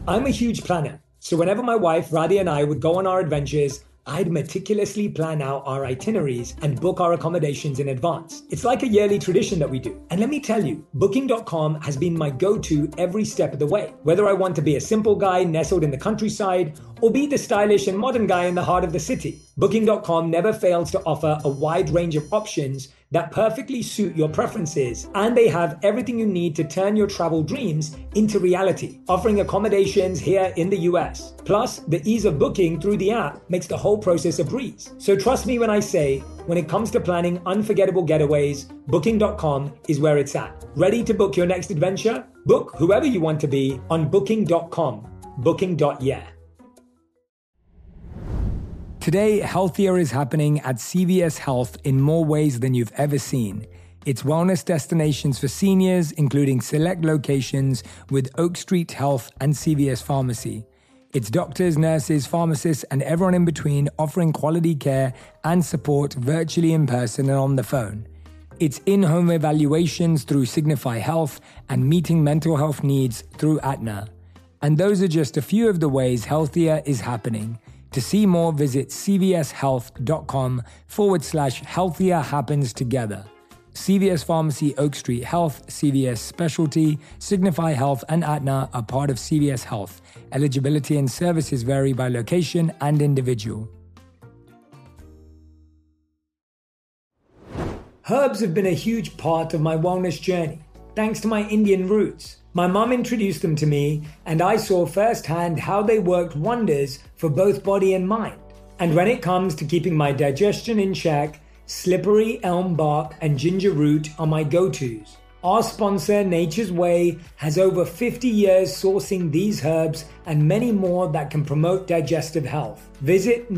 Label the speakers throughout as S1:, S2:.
S1: I'm a huge planner, so whenever my wife Radhi and I would go on our adventures, I'd meticulously plan out our itineraries and book our accommodations in advance. It's like a yearly tradition that we do. And let me tell you, Booking.com has been my go-to every step of the way. Whether I want to be a simple guy nestled in the countryside or be the stylish and modern guy in the heart of the city, Booking.com never fails to offer a wide range of options that perfectly suit your preferences, and they have everything you need to turn your travel dreams into reality, offering accommodations here in the US. Plus, the ease of booking through the app makes the whole process a breeze. So trust me when I say, when it comes to planning unforgettable getaways, Booking.com is where it's at. Ready to book your next adventure? Book whoever you want to be on Booking.com. Booking.yeah. Today, healthier is happening at CVS Health in more ways than you've ever seen. It's wellness destinations for seniors, including select locations with Oak Street Health and CVS Pharmacy. It's doctors, nurses, pharmacists, and everyone in between offering quality care and support virtually in person and on the phone. It's in-home evaluations through Signify Health and meeting mental health needs through Aetna. And those are just a few of the ways healthier is happening. To see more, visit cvshealth.com/healthier happens together. CVS Pharmacy, Oak Street Health, CVS Specialty, Signify Health, and Aetna are part of CVS Health. Eligibility and services vary by location and individual. Herbs have been a huge part of my wellness journey, thanks to my Indian roots. My mom introduced them to me, and I saw firsthand how they worked wonders for both body and mind. And when it comes to keeping my digestion in check, slippery elm bark and ginger root are my go-tos. Our sponsor, Nature's Way, has over 50 years sourcing these herbs and many more that can promote digestive health. Visit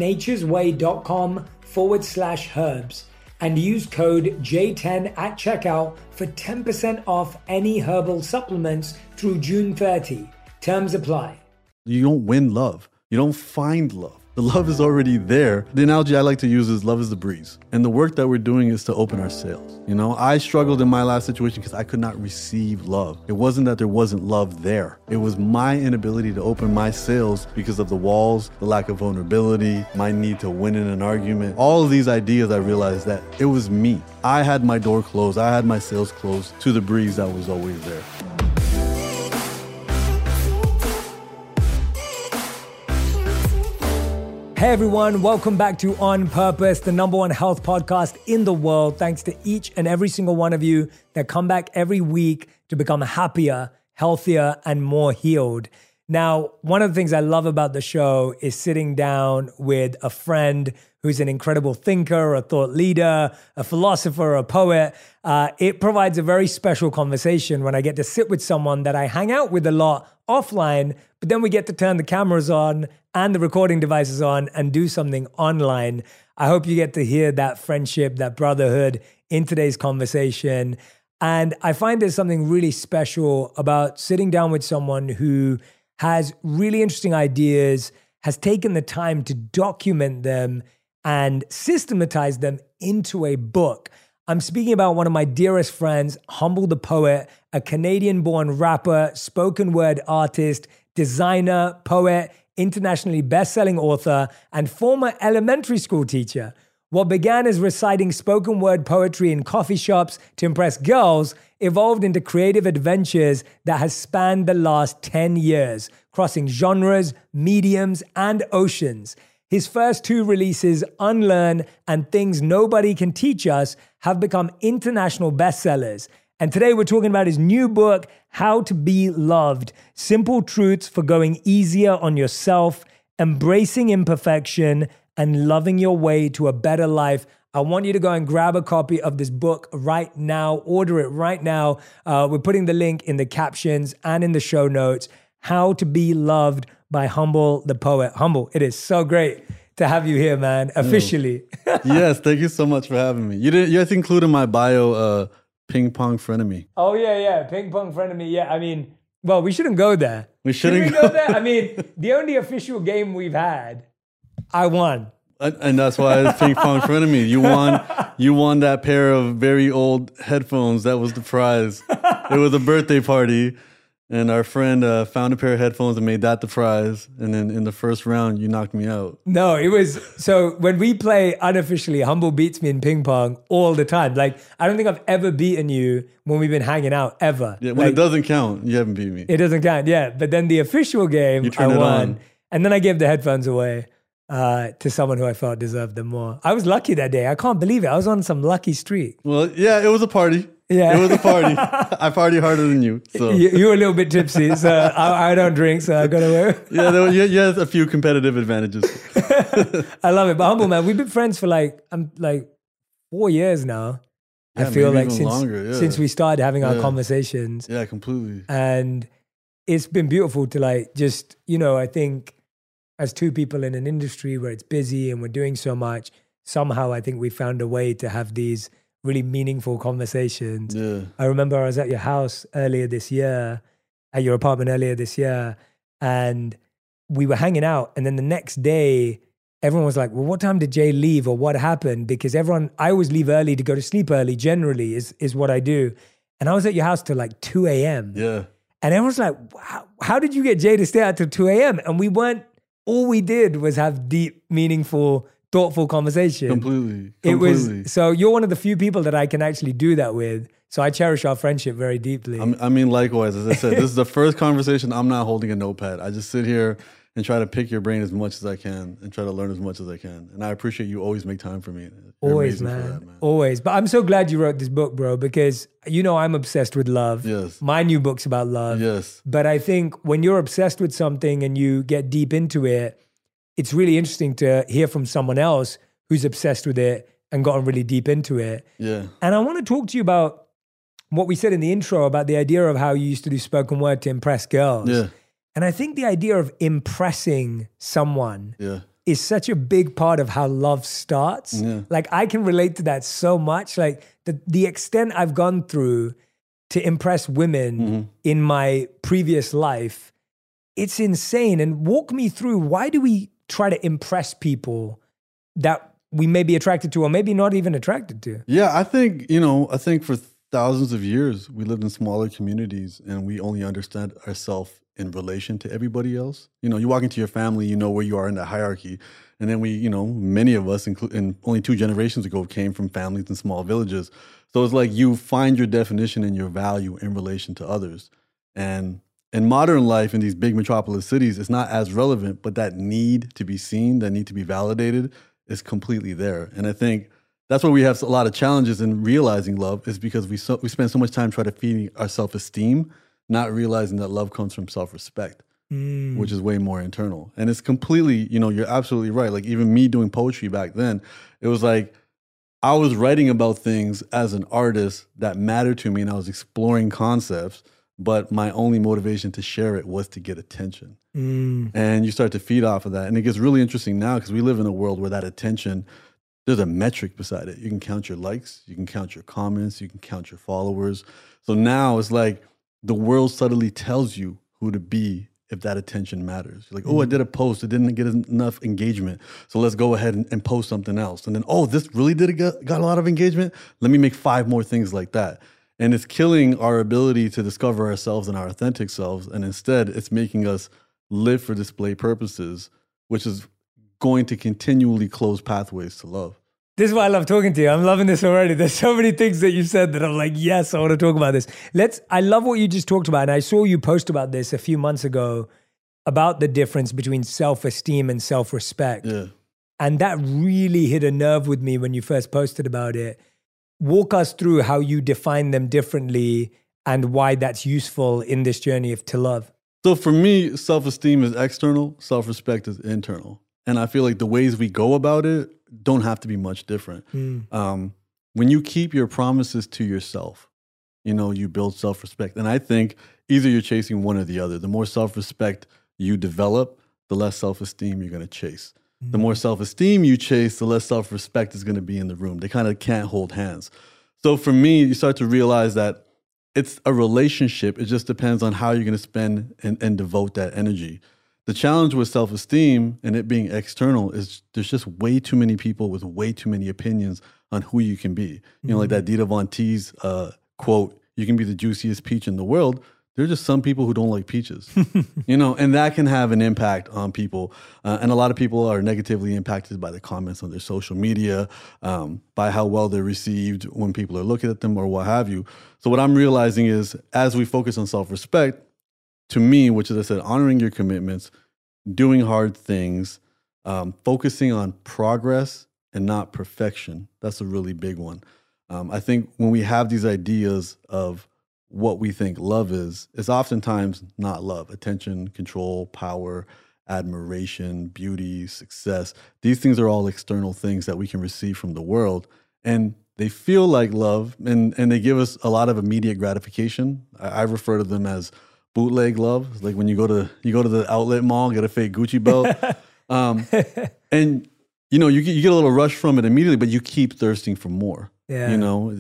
S1: naturesway.com/herbs. and use code J10 at checkout for 10% off any herbal supplements through June 30. Terms apply.
S2: You don't win love. You don't find love. The love is already there. The analogy I like to use is love is the breeze. And the work that we're doing is to open our sails. You know, I struggled in my last situation because I could not receive love. It wasn't that there wasn't love there. It was my inability to open my sails because of the walls, the lack of vulnerability, my need to win in an argument. All of these ideas, I realized that it was me. I had my door closed. I had my sails closed to the breeze that was always there.
S1: Hey everyone, welcome back to On Purpose, the #1 health podcast in the world. Thanks to each and every single one of you that come back every week to become happier, healthier, and more healed. Now, one of the things I love about the show is sitting down with a friend who's an incredible thinker, a thought leader, a philosopher, a poet. It provides a very special conversation when I get to sit with someone that I hang out with a lot offline, but then we get to turn the cameras on and the recording devices on and do something online. I hope you get to hear that friendship, that brotherhood in today's conversation. And I find there's something really special about sitting down with someone who has really interesting ideas, has taken the time to document them and systematize them into a book. I'm speaking about one of my dearest friends, Humble the Poet, a Canadian-born rapper, spoken word artist, designer, poet, internationally best-selling author, and former elementary school teacher. What began as reciting spoken word poetry in coffee shops to impress girls evolved into creative adventures that has spanned the last 10 years, crossing genres, mediums, and oceans. His first two releases, Unlearn and Things Nobody Can Teach Us, have become international bestsellers. And today we're talking about his new book, How to Be Loved: Simple Truths for Going Easier on Yourself, Embracing Imperfection, and Loving Your Way to a Better Life. I want you to go and grab a copy of this book right now. Order it right now. We're putting the link in the captions and in the show notes. How to Be Loved by Humble the Poet. Humble, it is so great to have you here, man, officially.
S2: Yes, thank you so much for having me. You have to include in my bio ping pong frenemy.
S1: Oh, yeah, ping pong frenemy. Yeah, I mean, well, we shouldn't go there.
S2: Should we
S1: go there? I mean, the only official game we've had, I won.
S2: And that's why it's ping pong frenemy. You won that pair of very old headphones. That was the prize. It was a birthday party. And our friend found a pair of headphones and made that the prize. And then in the first round, you knocked me out.
S1: No, it was, so when we play unofficially, Humble beats me in ping pong all the time. Like, I don't think I've ever beaten you when we've been hanging out, ever.
S2: Yeah, when
S1: like,
S2: it doesn't count, you haven't beat me.
S1: It doesn't count, yeah. But then the official game, I won. And then I gave the headphones away to someone who I felt deserved them more. I was lucky that day. I can't believe it. I was on some lucky streak.
S2: Well, yeah, it was a party.
S1: Yeah.
S2: It was a party. I party harder than you. So
S1: you were a little bit tipsy, so I don't drink, so I got away.
S2: Yeah, you had a few competitive advantages.
S1: I love it. But Humble, man, we've been friends for like 4 years now.
S2: Yeah,
S1: I feel like
S2: since
S1: we started having our conversations.
S2: Yeah, completely.
S1: And it's been beautiful to like just, I think as two people in an industry where it's busy and we're doing so much, somehow I think we found a way to have these really meaningful conversations.
S2: Yeah.
S1: I remember I was at your house earlier this year, at your apartment earlier this year, and we were hanging out. And then the next day, everyone was like, well, what time did Jay leave or what happened? Because I always leave early to go to sleep early, generally is what I do. And I was at your house till like 2 a.m.
S2: Yeah.
S1: And everyone's like, wow, how did you get Jay to stay out till 2 a.m.? And all we did was have deep, meaningful, thoughtful conversation.
S2: Completely.
S1: So you're one of the few people that I can actually do that with. So I cherish our friendship very deeply.
S2: I mean, likewise, as I said, this is the first conversation I'm not holding a notepad. I just sit here and try to pick your brain as much as I can and try to learn as much as I can. And I appreciate you always make time for me. You're
S1: always, man. Always. But I'm so glad you wrote this book, bro, because I'm obsessed with love.
S2: Yes.
S1: My new book's about love.
S2: Yes.
S1: But I think when you're obsessed with something and you get deep into it, it's really interesting to hear from someone else who's obsessed with it and gotten really deep into it.
S2: Yeah.
S1: And I want to talk to you about what we said in the intro about the idea of how you used to do spoken word to impress girls.
S2: Yeah.
S1: And I think the idea of impressing someone is such a big part of how love starts.
S2: Yeah.
S1: Like I can relate to that so much. Like the extent I've gone through to impress women in my previous life, it's insane. And walk me through, why do we try to impress people that we may be attracted to or maybe not even attracted to?
S2: Yeah, I think for thousands of years, we lived in smaller communities and we only understand ourselves in relation to everybody else. You walk into your family, you know where you are in the hierarchy. And then many of us, and only 2 generations ago, came from families in small villages. So it's like you find your definition and your value in relation to others. And in modern life, in these big metropolis cities, it's not as relevant, but that need to be seen, that need to be validated is completely there. And I think that's where we have a lot of challenges in realizing love, is because we spend so much time trying to feed our self-esteem, not realizing that love comes from self-respect, which is way more internal. And it's completely, you're absolutely right. Like even me doing poetry back then, it was like I was writing about things as an artist that mattered to me and I was exploring concepts, but my only motivation to share it was to get attention. And you start to feed off of that. And it gets really interesting now because we live in a world where that attention, there's a metric beside it. You can count your likes, you can count your comments, you can count your followers. So now it's like the world subtly tells you who to be if that attention matters. You're like, oh, I did a post, it didn't get enough engagement, so let's go ahead and post something else. And then, oh, this really got a lot of engagement? Let me make 5 more things like that. And it's killing our ability to discover ourselves and our authentic selves. And instead, it's making us live for display purposes, which is going to continually close pathways to love.
S1: This is why I love talking to you. I'm loving this already. There's so many things that you said that I'm like, yes, I want to talk about this. I love what you just talked about. And I saw you post about this a few months ago about the difference between self-esteem and self-respect.
S2: Yeah.
S1: And that really hit a nerve with me when you first posted about it. Walk us through how you define them differently and why that's useful in this journey to love.
S2: So for me, self-esteem is external, self-respect is internal. And I feel like the ways we go about it don't have to be much different. When you keep your promises to yourself, you build self-respect. And I think either you're chasing one or the other. The more self-respect you develop, the less self-esteem you're going to chase. The more self-esteem you chase, the less self-respect is going to be in the room. They kind of can't hold hands. So for me, you start to realize that it's a relationship. It just depends on how you're going to spend and devote that energy. The challenge with self-esteem and it being external is there's just way too many people with way too many opinions on who you can be. Like that Dita Von Teese quote, you can be the juiciest peach in the world. There are just some people who don't like peaches, and that can have an impact on people. And a lot of people are negatively impacted by the comments on their social media, by how well they're received when people are looking at them or what have you. So what I'm realizing is, as we focus on self-respect, to me, which, as I said, honoring your commitments, doing hard things, focusing on progress and not perfection. That's a really big one. I think when we have these ideas of what we think love is, it's oftentimes not love. Attention, control, power, admiration, beauty, success. These things are all external things that we can receive from the world. And they feel like love, and they give us a lot of immediate gratification. I refer to them as bootleg love. It's like when you go to the outlet mall, get a fake Gucci belt. And you get a little rush from it immediately, but you keep thirsting for more.
S1: Yeah.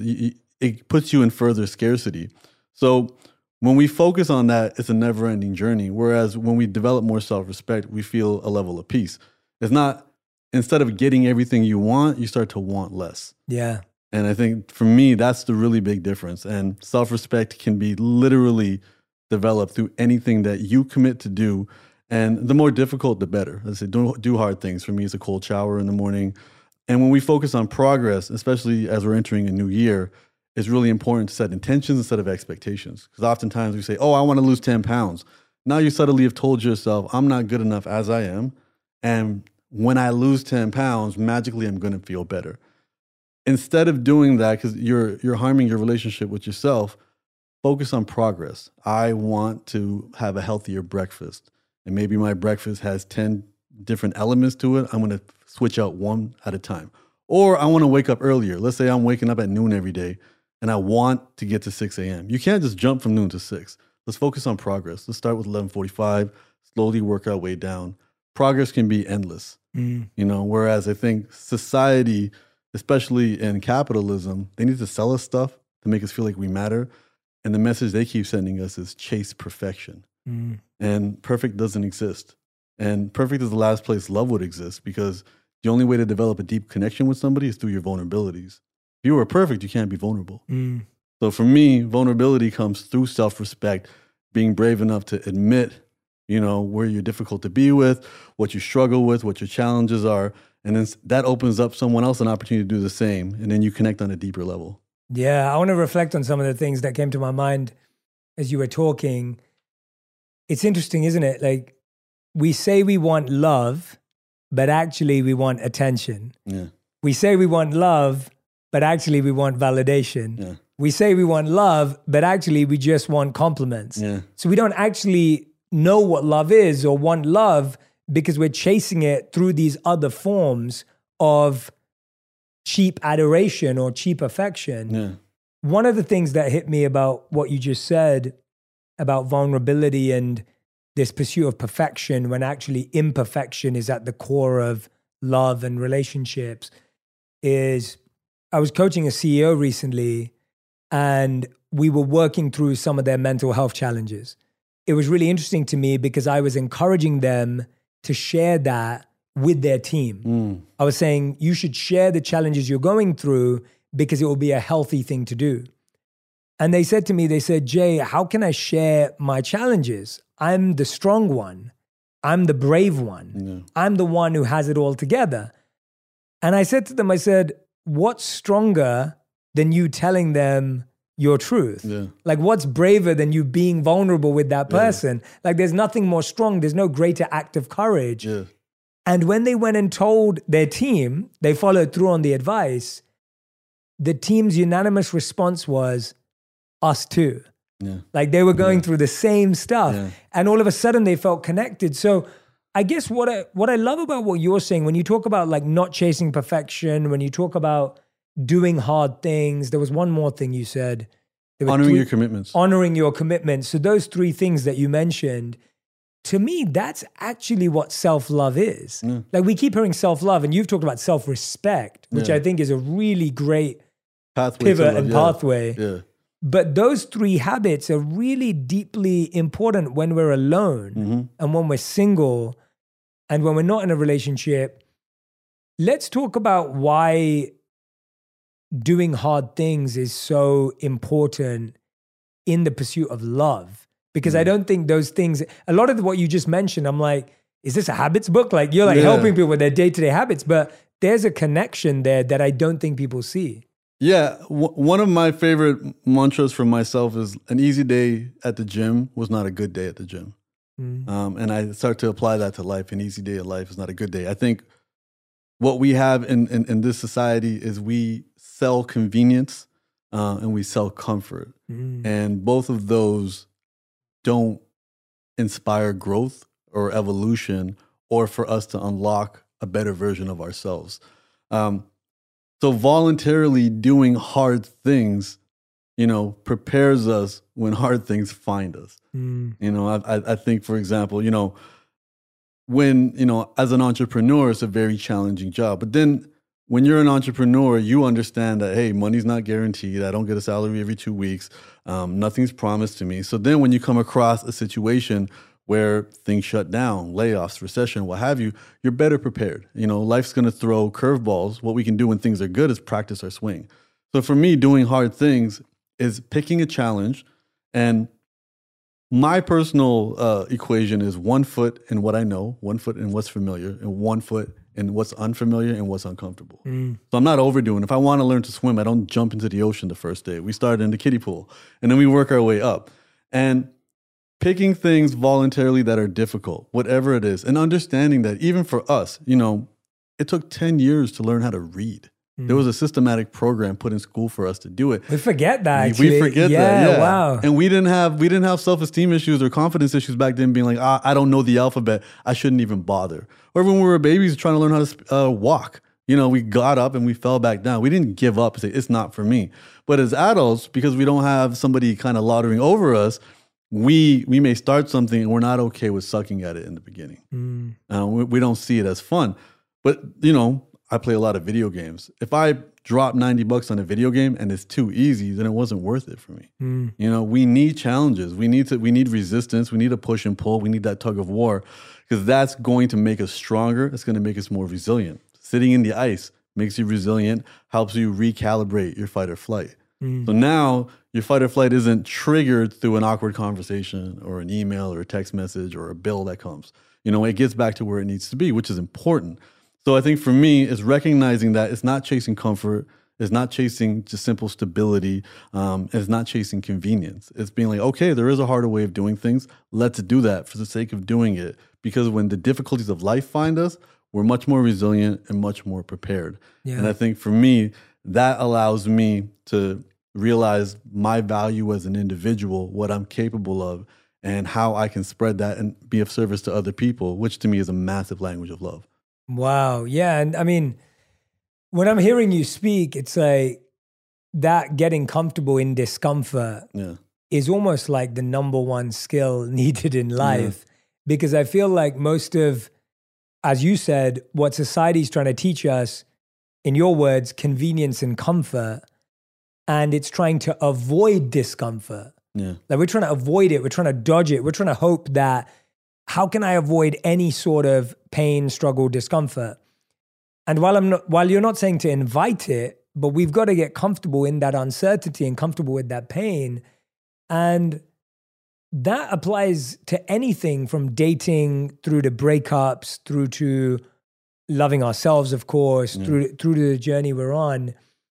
S2: It puts you in further scarcity. So when we focus on that, it's a never-ending journey. Whereas when we develop more self-respect, we feel a level of peace. It's not, instead of getting everything you want, you start to want less.
S1: Yeah.
S2: And I think for me, that's the really big difference. And self-respect can be literally developed through anything that you commit to do. And the more difficult, the better. As I say, do hard things. For me, it's a cold shower in the morning. And when we focus on progress, especially as we're entering a new year, it's really important to set intentions instead of expectations. Because oftentimes we say, oh, I want to lose 10 pounds. Now you subtly have told yourself, I'm not good enough as I am. And when I lose 10 pounds, magically I'm going to feel better. Instead of doing that, because you're harming your relationship with yourself, focus on progress. I want to have a healthier breakfast. And maybe my breakfast has 10 different elements to it. I'm going to switch out one at a time. Or I want to wake up earlier. Let's say I'm waking up at noon every day and I want to get to 6 a.m. You can't just jump from noon to 6. Let's focus on progress. Let's start with 11:45, slowly work our way down. Progress can be endless, whereas I think society, especially in capitalism, they need to sell us stuff to make us feel like we matter. And the message they keep sending us is chase perfection. And perfect doesn't exist. And perfect is the last place love would exist, because the only way to develop a deep connection with somebody is through your vulnerabilities. If you were perfect, you can't be vulnerable. So for me, vulnerability comes through self-respect, being brave enough to admit, where you're difficult to be with, what you struggle with, what your challenges are. And then that opens up someone else an opportunity to do the same. And then you connect on a deeper level.
S1: Yeah, I want to reflect on some of the things that came to my mind as you were talking. It's interesting, isn't it? Like, we say we want love, but actually we want attention.
S2: Yeah.
S1: We say we want love, but actually we want validation.
S2: Yeah.
S1: We say we want love, but actually we just want compliments.
S2: Yeah.
S1: So we don't actually know what love is or want love, because we're chasing it through these other forms of cheap adoration or cheap affection.
S2: Yeah.
S1: One of the things that hit me about what you just said about vulnerability and this pursuit of perfection, when actually imperfection is at the core of love and relationships, is I was coaching a CEO recently and we were working through some of their mental health challenges. It was really interesting to me because I was encouraging them to share that with their team. I was saying, you should share the challenges you're going through because it will be a healthy thing to do. And they said to me, Jay, how can I share my challenges? I'm the strong one. I'm the brave one.
S2: Yeah.
S1: I'm the one who has it all together. And I said to them, what's stronger than you telling them your truth?
S2: Yeah.
S1: Like, what's braver than you being vulnerable with that person? Yeah. Like, there's nothing more strong. There's no greater act of courage.
S2: Yeah.
S1: And when they went and told their team, they followed through on the advice, the team's unanimous response was, us too.
S2: Yeah.
S1: Like, they were going through the same stuff.
S2: Yeah.
S1: And all of a sudden they felt connected. So I guess what I love about what you're saying, when you talk about like not chasing perfection, when you talk about doing hard things, there was one more thing you said.
S2: Honoring your commitments.
S1: Honoring your commitments. So those three things that you mentioned, to me, that's actually what self-love is.
S2: Yeah.
S1: Like, we keep hearing self-love, and you've talked about self-respect, which I think is a really great pivot and pathway.
S2: Yeah.
S1: But those three habits are really deeply important when we're alone and when we're single and when we're not in a relationship. Let's talk about why doing hard things is so important in the pursuit of love. because I don't think those things, a lot of what you just mentioned, I'm like, is this a habits book? Like you're like helping people with their day-to-day habits, but there's a connection there that I don't think people see.
S2: Yeah. One of my favorite mantras for myself is an easy day at the gym was not a good day at the gym. And I start to apply that to life. An easy day at life is not a good day. I think what we have in this society is we sell convenience and we sell comfort. And both of those don't inspire growth or evolution or for us to unlock a better version of ourselves. So voluntarily doing hard things, prepares us when hard things find us. I think, for example, when, as an entrepreneur, it's a very challenging job. But then when you're an entrepreneur, you understand that, hey, money's not guaranteed. I don't get a salary every 2 weeks. Nothing's promised to me. So then when you come across a situation where things shut down, layoffs, recession, what have you, you're better prepared. Life's going to throw curveballs. What we can do when things are good is practice our swing. So for me, doing hard things is picking a challenge. And my personal equation is 1 foot in what I know, 1 foot in what's familiar, and 1 foot in what's unfamiliar and what's uncomfortable. So I'm not overdoing. If I want to learn to swim, I don't jump into the ocean the first day. We start in the kiddie pool, and then we work our way up. And picking things voluntarily that are difficult, whatever it is, and understanding that even for us, it took 10 years to learn how to read. There was a systematic program put in school for us to do it.
S1: We forget that. Actually.
S2: We forget that. Yeah.
S1: Wow.
S2: And we didn't have self-esteem issues or confidence issues back then, being like, I don't know the alphabet. I shouldn't even bother. Or when we were babies trying to learn how to walk, we got up and we fell back down. We didn't give up and say, it's not for me. But as adults, because we don't have somebody kind of laudering over us, we may start something and we're not okay with sucking at it in the beginning. We don't see it as fun. But, I play a lot of video games. If I drop $90 on a video game and it's too easy, then it wasn't worth it for me. We need challenges. We need resistance. We need a push and pull. We need that tug of war, because that's going to make us stronger. It's going to make us more resilient. Sitting in the ice makes you resilient, helps you recalibrate your fight or flight. So now your fight or flight isn't triggered through an awkward conversation or an email or a text message or a bill that comes. It gets back to where it needs to be, which is important. So I think for me, it's recognizing that it's not chasing comfort, it's not chasing just simple stability, it's not chasing convenience. It's being like, okay, there is a harder way of doing things. Let's do that for the sake of doing it. Because when the difficulties of life find us, we're much more resilient and much more prepared. Yeah. And I think for me, that allows me to realize my value as an individual, what I'm capable of, and how I can spread that and be of service to other people, which to me is a massive language of love.
S1: Wow. Yeah. And I mean, when I'm hearing you speak, it's like that getting comfortable in discomfort is almost like the number one skill needed in life. Because I feel like most of, as you said, what society's trying to teach us, in your words, convenience and comfort, and it's trying to avoid discomfort. Like we're trying to avoid it. We're trying to dodge it. We're trying to hope that, how can I avoid any sort of pain, struggle, discomfort? And while you're not saying to invite it, but we've got to get comfortable in that uncertainty and comfortable with that pain. And that applies to anything from dating through to breakups, through to loving ourselves, of course, through to the journey we're on.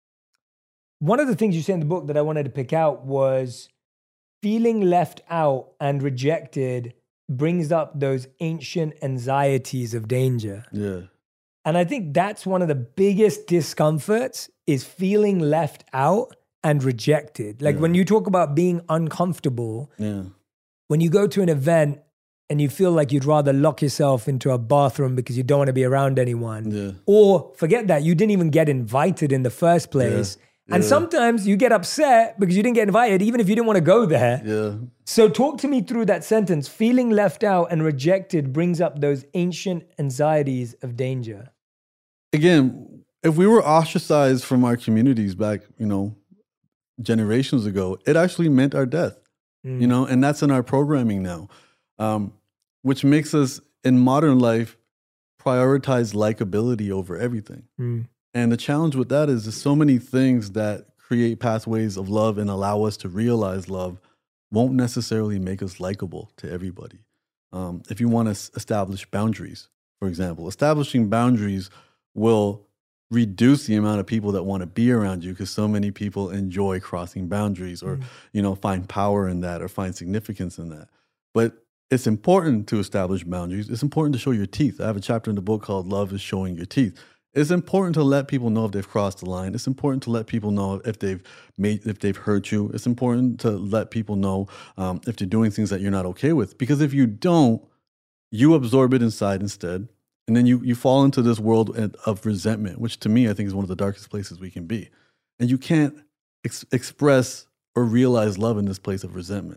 S1: One of the things you say in the book that I wanted to pick out was feeling left out and rejected brings up those ancient anxieties of danger. And I think that's one of the biggest discomforts, is feeling left out and rejected. Like when you talk about being uncomfortable, when you go to an event and you feel like you'd rather lock yourself into a bathroom because you don't want to be around anyone, or forget that, you didn't even get invited in the first place. And sometimes you get upset because you didn't get invited, even if you didn't want to go there. So talk to me through that sentence. Feeling left out and rejected brings up those ancient anxieties of danger.
S2: Again, if we were ostracized from our communities back, generations ago, it actually meant our death, and that's in our programming now, which makes us in modern life prioritize likability over everything. And the challenge with that is there's so many things that create pathways of love and allow us to realize love won't necessarily make us likable to everybody. If you want to establish boundaries, for example, establishing boundaries will reduce the amount of people that want to be around you because so many people enjoy crossing boundaries or, find power in that or find significance in that. But it's important to establish boundaries. It's important to show your teeth. I have a chapter in the book called Love is Showing Your Teeth. It's important to let people know if they've crossed the line. It's important to let people know if they've hurt you. It's important to let people know if they're doing things that you're not okay with. Because if you don't, you absorb it inside instead. And then you fall into this world of resentment, which to me, I think is one of the darkest places we can be. And you can't express or realize love in this place of resentment.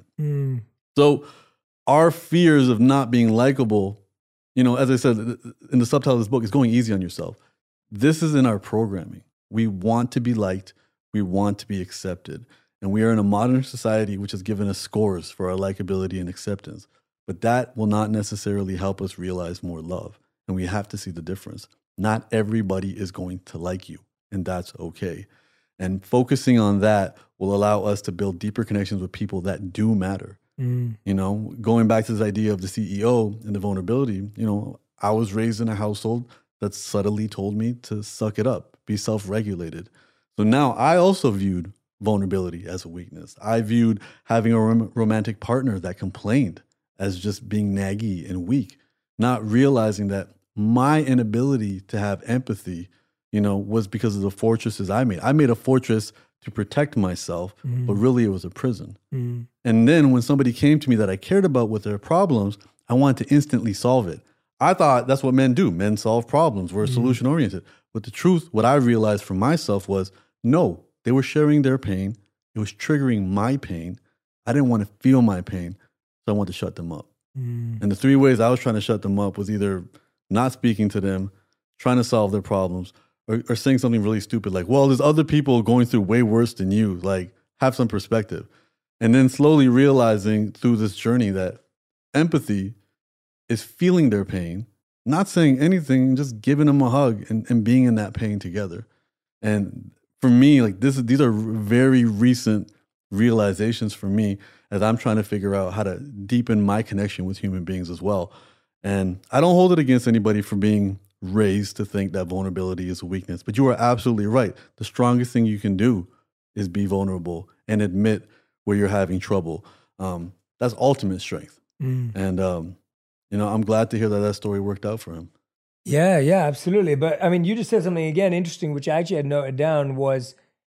S2: So our fears of not being likable, as I said in the subtitle of this book, is going easy on yourself. This is in our programming. We want to be liked. We want to be accepted. And we are in a modern society which has given us scores for our likability and acceptance. But that will not necessarily help us realize more love. And we have to see the difference. Not everybody is going to like you, and that's okay. And focusing on that will allow us to build deeper connections with people that do matter. Going back to this idea of the CEO and the vulnerability, I was raised in a household that subtly told me to suck it up, be self-regulated. So now I also viewed vulnerability as a weakness. I viewed having a romantic partner that complained as just being naggy and weak, not realizing that my inability to have empathy, was because of the fortresses I made. I made a fortress to protect myself, but really it was a prison. And then when somebody came to me that I cared about with their problems, I wanted to instantly solve it. I thought that's what men do. Men solve problems. We're solution oriented. But the truth, what I realized for myself was, no, they were sharing their pain. It was triggering my pain. I didn't want to feel my pain, so I wanted to shut them up. And the 3 ways I was trying to shut them up was either not speaking to them, trying to solve their problems, or saying something really stupid like, well, there's other people going through way worse than you. Like, have some perspective. And then slowly realizing through this journey that empathy is feeling their pain, not saying anything, just giving them a hug and being in that pain together. And for me, like these are very recent realizations for me as I'm trying to figure out how to deepen my connection with human beings as well. And I don't hold it against anybody for being raised to think that vulnerability is a weakness. But you are absolutely right. The strongest thing you can do is be vulnerable and admit where you're having trouble. That's ultimate strength. And, I'm glad to hear that story worked out for him.
S1: Yeah, absolutely. But I mean, you just said something again interesting, which I actually had noted down was,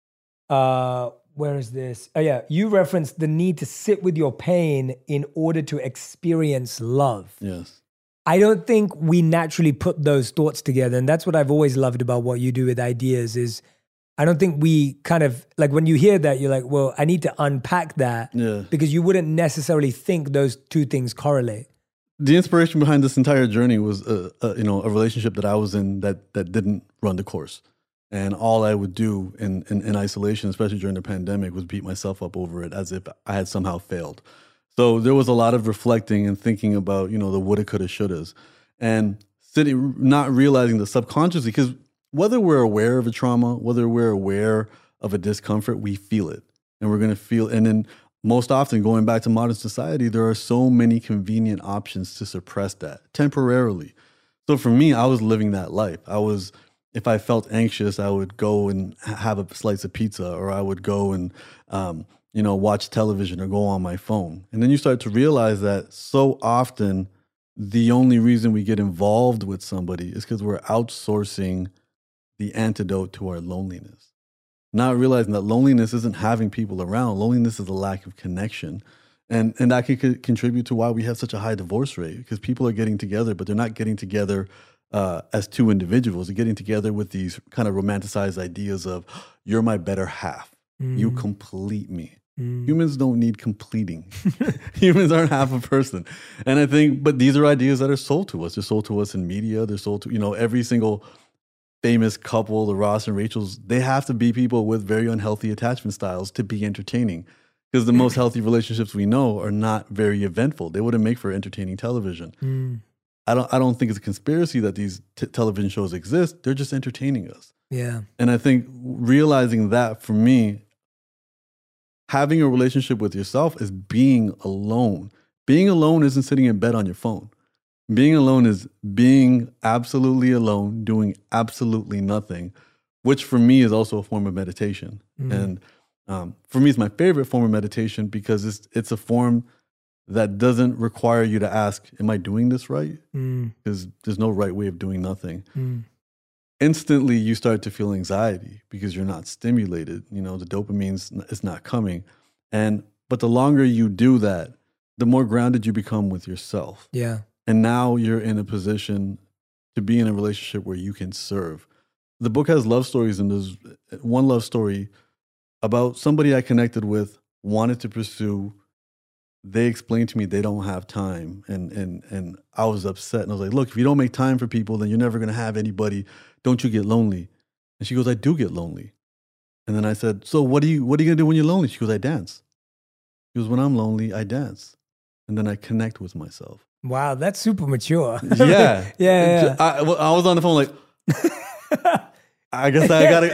S1: where is this? Oh yeah, you referenced the need to sit with your pain in order to experience love.
S2: Yes.
S1: I don't think we naturally put those thoughts together. And that's what I've always loved about what you do with ideas is I don't think we kind of, like when you hear that, you're like, well, I need to unpack that because you wouldn't necessarily think those two things correlate.
S2: The inspiration behind this entire journey was, a relationship that I was in that didn't run the course. And all I would do in isolation, especially during the pandemic, was beat myself up over it as if I had somehow failed. So there was a lot of reflecting and thinking about, the woulda, coulda, shouldas, and sitting, not realizing that subconsciously, because whether we're aware of a trauma, whether we're aware of a discomfort, we feel it, and we're going to feel. And then most often, going back to modern society, there are so many convenient options to suppress that temporarily. So for me, I was living that life. If I felt anxious, I would go and have a slice of pizza, or I would go and watch television or go on my phone. And then you start to realize that so often the only reason we get involved with somebody is because we're outsourcing the antidote to our loneliness. Not realizing that loneliness isn't having people around. Loneliness is a lack of connection. And that can contribute to why we have such a high divorce rate, because people are getting together, but they're not getting together as two individuals. They're getting together with these kind of romanticized ideas of, you're my better half. You complete me. Humans don't need completing. Humans aren't half a person. And I think, but these are ideas that are sold to us. They're sold to us in media. They're sold to, every single famous couple, the Ross and Rachels, they have to be people with very unhealthy attachment styles to be entertaining. Because the most healthy relationships we know are not very eventful. They wouldn't make for entertaining television. I don't think it's a conspiracy that these television shows exist. They're just entertaining us.
S1: Yeah.
S2: And I think realizing that for me, having a relationship with yourself is being alone. Being alone isn't sitting in bed on your phone. Being alone is being absolutely alone, doing absolutely nothing, which for me is also a form of meditation. And for me, it's my favorite form of meditation because it's a form that doesn't require you to ask, am I doing this right? Because there's no right way of doing nothing. Instantly, you start to feel anxiety because you're not stimulated. You know, the dopamine is not coming. But the longer you do that, the more grounded you become with yourself.
S1: Yeah.
S2: And now you're in a position to be in a relationship where you can serve. The book has love stories, and there's one love story about somebody I connected with, wanted to pursue. They explained to me they don't have time. And I was upset. And I was like, look, if you don't make time for people, then you're never going to have anybody. Don't you get lonely? And she goes, I do get lonely. And then I said, so what are you going to do when you're lonely? She goes, I dance. She goes, when I'm lonely, I dance. And then I connect with myself.
S1: Wow, that's super mature.
S2: Yeah.
S1: Yeah.
S2: I was on the phone like, I guess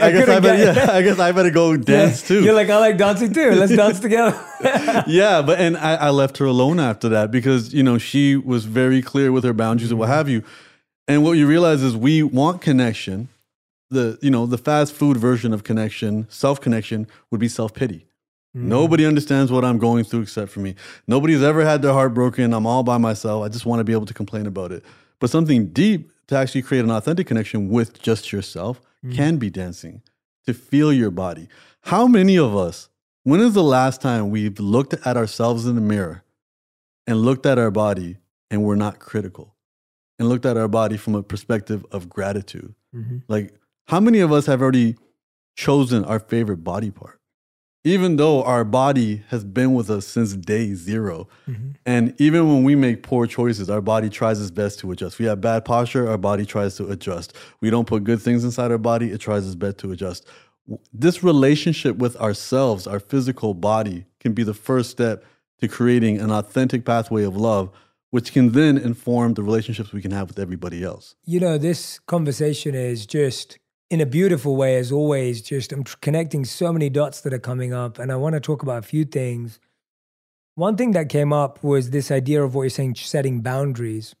S2: I better go dance too.
S1: You're like, I like dancing too. Let's dance together.
S2: Yeah, and I left her alone after that because, you know, she was very clear with her boundaries and what have you. And what you realize is we want connection. The fast food version of connection, self-connection, would be self-pity. Nobody understands what I'm going through except for me. Nobody's ever had their heart broken. I'm all by myself. I just want to be able to complain about it. But something deep to actually create an authentic connection with just yourself can be dancing, to feel your body. How many of us, when is the last time we've looked at ourselves in the mirror and looked at our body and we're not critical and looked at our body from a perspective of gratitude? Like, how many of us have already chosen our favorite body part? Even though our body has been with us since day zero. And even when we make poor choices, our body tries its best to adjust. We have bad posture, our body tries to adjust. We don't put good things inside our body, it tries its best to adjust. This relationship with ourselves, our physical body, can be the first step to creating an authentic pathway of love, which can then inform the relationships we can have with everybody else.
S1: You know, this conversation is just, in a beautiful way, as always, I'm connecting so many dots that are coming up, and I want to talk about a few things. One thing that came up was this idea of what you're saying, setting boundaries.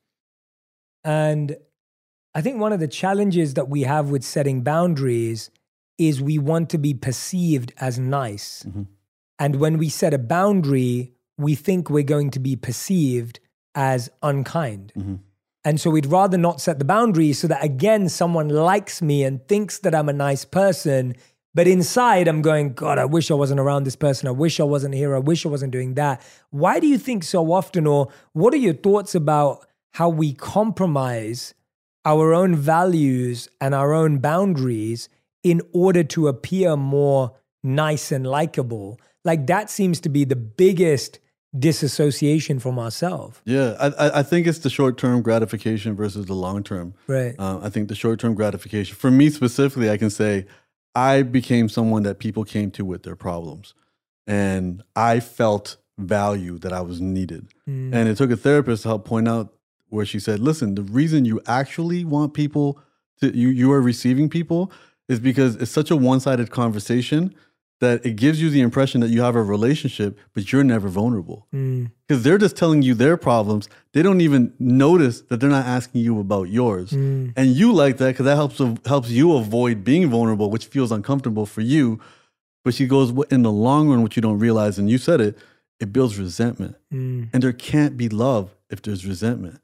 S1: And I think one of the challenges that we have with setting boundaries is we want to be perceived as nice. And when we set a boundary, we think we're going to be perceived as unkind. And so we'd rather not set the boundary so that, again, someone likes me and thinks that I'm a nice person. But inside, I'm going, God, I wish I wasn't around this person. I wish I wasn't here. I wish I wasn't doing that. Why do you think so often, or what are your thoughts about how we compromise our own values and our own boundaries in order to appear more nice and likable? Like, that seems to be the biggest disassociation from ourselves.
S2: Yeah, I think it's the short-term gratification versus the long-term.
S1: Right.
S2: I think the short-term gratification, for me specifically, I can say I became someone that people came to with their problems. And I felt value, that I was needed. And it took a therapist to help point out where she said, listen, the reason you actually want people to, you are receiving people is because it's such a one-sided conversation that it gives you the impression that you have a relationship, but you're never vulnerable. Because they're just telling you their problems. They don't even notice that they're not asking you about yours. And you like that because that helps you avoid being vulnerable, which feels uncomfortable for you. But she goes, in the long run, what you don't realize, and you said it, it builds resentment. And there can't be love if there's resentment.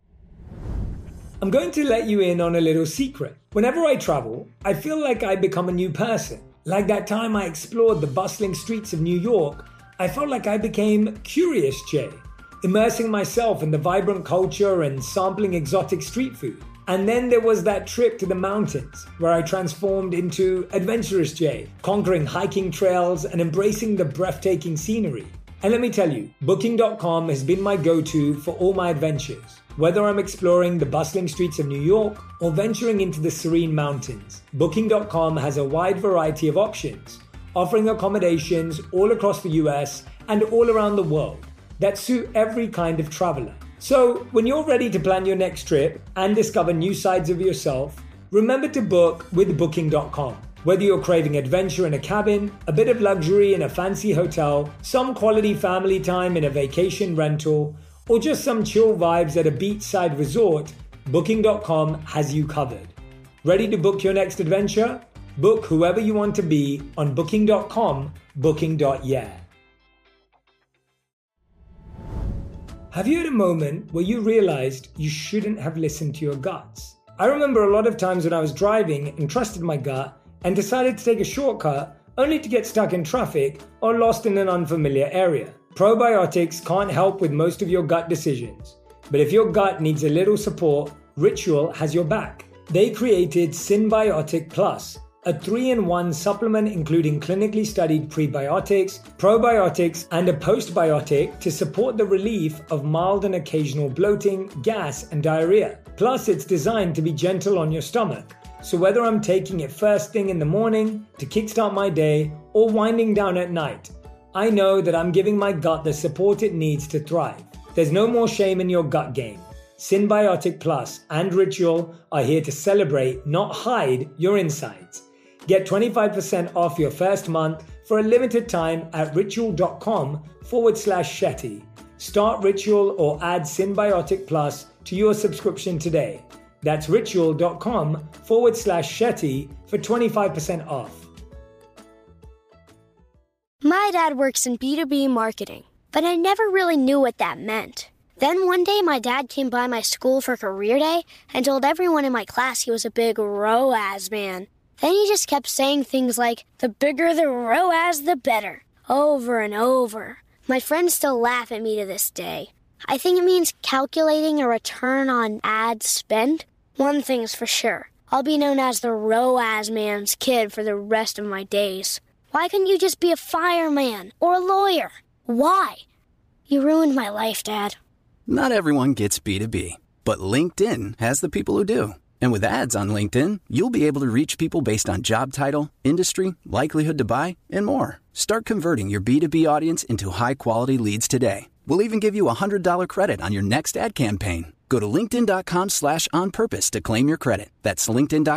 S1: I'm going to let you in on a little secret. Whenever I travel, I feel like I become a new person. Like that time I explored the bustling streets of New York, I felt like I became Curious Jay, immersing myself in the vibrant culture and sampling exotic street food. And then there was that trip to the mountains, where I transformed into Adventurous Jay, conquering hiking trails and embracing the breathtaking scenery. And let me tell you, Booking.com has been my go-to for all my adventures. Whether I'm exploring the bustling streets of New York or venturing into the serene mountains, Booking.com has a wide variety of options, offering accommodations all across the US and all around the world that suit every kind of traveler. So when you're ready to plan your next trip and discover new sides of yourself, remember to book with Booking.com. Whether you're craving adventure in a cabin, a bit of luxury in a fancy hotel, some quality family time in a vacation rental, or just some chill vibes at a beachside resort, Booking.com has you covered. Ready to book your next adventure? Book whoever you want to be on Booking.com, Booking.yeah. Have you had a moment where you realized you shouldn't have listened to your guts? I remember a lot of times when I was driving and trusted my gut and decided to take a shortcut only to get stuck in traffic or lost in an unfamiliar area. Probiotics can't help with most of your gut decisions, but if your gut needs a little support, Ritual has your back. They created Synbiotic Plus, a 3-in-1 supplement including clinically studied prebiotics, probiotics, and a postbiotic to support the relief of mild and occasional bloating, gas, and diarrhea. Plus, it's designed to be gentle on your stomach. So whether I'm taking it first thing in the morning to kickstart my day or winding down at night, I know that I'm giving my gut the support it needs to thrive. There's no more shame in your gut game. Synbiotic Plus and Ritual are here to celebrate, not hide, your insides. Get 25% off your first month for a limited time at ritual.com/Shetty. Start Ritual or add Synbiotic Plus to your subscription today. That's ritual.com/Shetty for 25% off.
S3: My dad works in B2B marketing, but I never really knew what that meant. Then one day my dad came by my school for career day and told everyone in my class he was a big ROAS man. Then he just kept saying things like, the bigger the ROAS, the better, over and over. My friends still laugh at me to this day. I think it means calculating a return on ad spend. One thing's for sure, I'll be known as the ROAS man's kid for the rest of my days. Why couldn't you just be a fireman or a lawyer? Why? You ruined my life, Dad.
S4: Not everyone gets B2B, but LinkedIn has the people who do. And with ads on LinkedIn, you'll be able to reach people based on job title, industry, likelihood to buy, and more. Start converting your B2B audience into high-quality leads today. We'll even give you a $100 credit on your next ad campaign. Go to linkedin.com/onpurpose to claim your credit. That's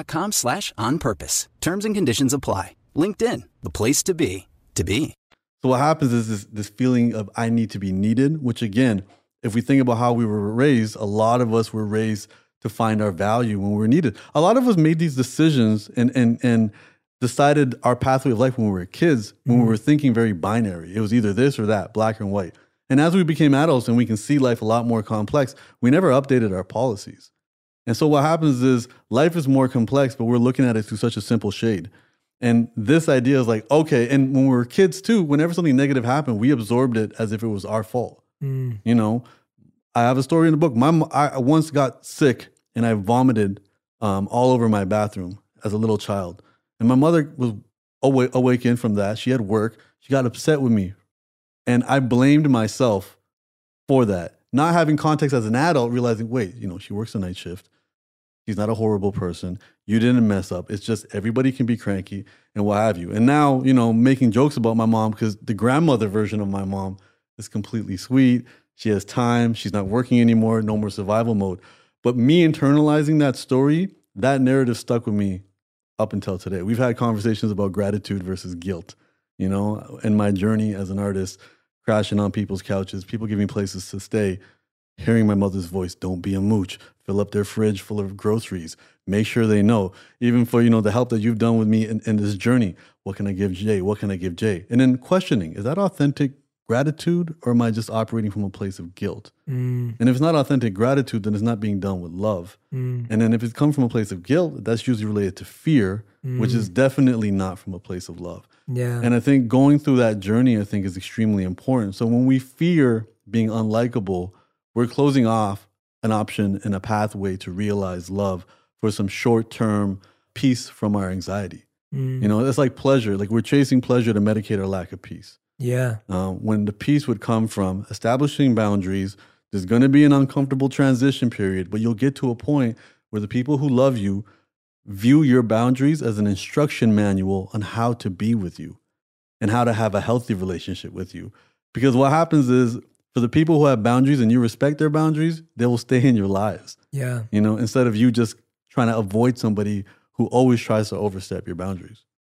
S4: linkedin.com/onpurpose. Terms and conditions apply. LinkedIn, the place to be, to be.
S2: So what happens is this feeling of I need to be needed, which again, if we think about how we were raised, a lot of us were raised to find our value when we were needed. A lot of us made these decisions and decided our pathway of life when we were kids, when we were thinking very binary. It was either this or that, black and white. And as we became adults and we can see life a lot more complex, we never updated our policies. And so what happens is life is more complex, but we're looking at it through such a simple shade. And this idea is like, okay, and when we were kids too, whenever something negative happened, we absorbed it as if it was our fault. You know, I have a story in the book. I once got sick and I vomited all over my bathroom as a little child. And my mother was awakened from that. She had work. She got upset with me. And I blamed myself for that. Not having context as an adult, realizing, wait, you know, she works a night shift. She's not a horrible person. You didn't mess up. It's just everybody can be cranky and what have you. And now, you know, making jokes about my mom because the grandmother version of my mom is completely sweet. She has time. She's not working anymore. No more survival mode. But me internalizing that story, that narrative stuck with me up until today. We've had conversations about gratitude versus guilt, you know, in my journey as an artist, crashing on people's couches, people giving me places to stay, hearing my mother's voice, don't be a mooch, fill up their fridge full of groceries, make sure they know, even for, you know, the help that you've done with me in this journey, what can I give Jay? What can I give Jay? And then questioning, is that authentic gratitude or am I just operating from a place of guilt? And if it's not authentic gratitude, then it's not being done with love. And then if it comes from a place of guilt, that's usually related to fear, which is definitely not from a place of love.
S1: Yeah.
S2: And I think going through that journey, I think is extremely important. So when we fear being unlikable, we're closing off an option and a pathway to realize love for some short-term peace from our anxiety. You know, it's like pleasure. Like we're chasing pleasure to medicate our lack of peace.
S1: Yeah.
S2: When the peace would come from establishing boundaries, there's going to be an uncomfortable transition period, but you'll get to a point where the people who love you view your boundaries as an instruction manual on how to be with you and how to have a healthy relationship with you. Because what happens is for the people who have boundaries and you respect their boundaries, they will stay in your lives.
S1: Yeah.
S2: You know, instead of you just trying to avoid somebody who always tries to overstep your boundaries.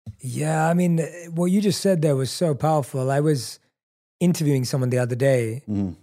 S1: Yeah, I mean, what you just said there was so powerful. I was interviewing someone the other day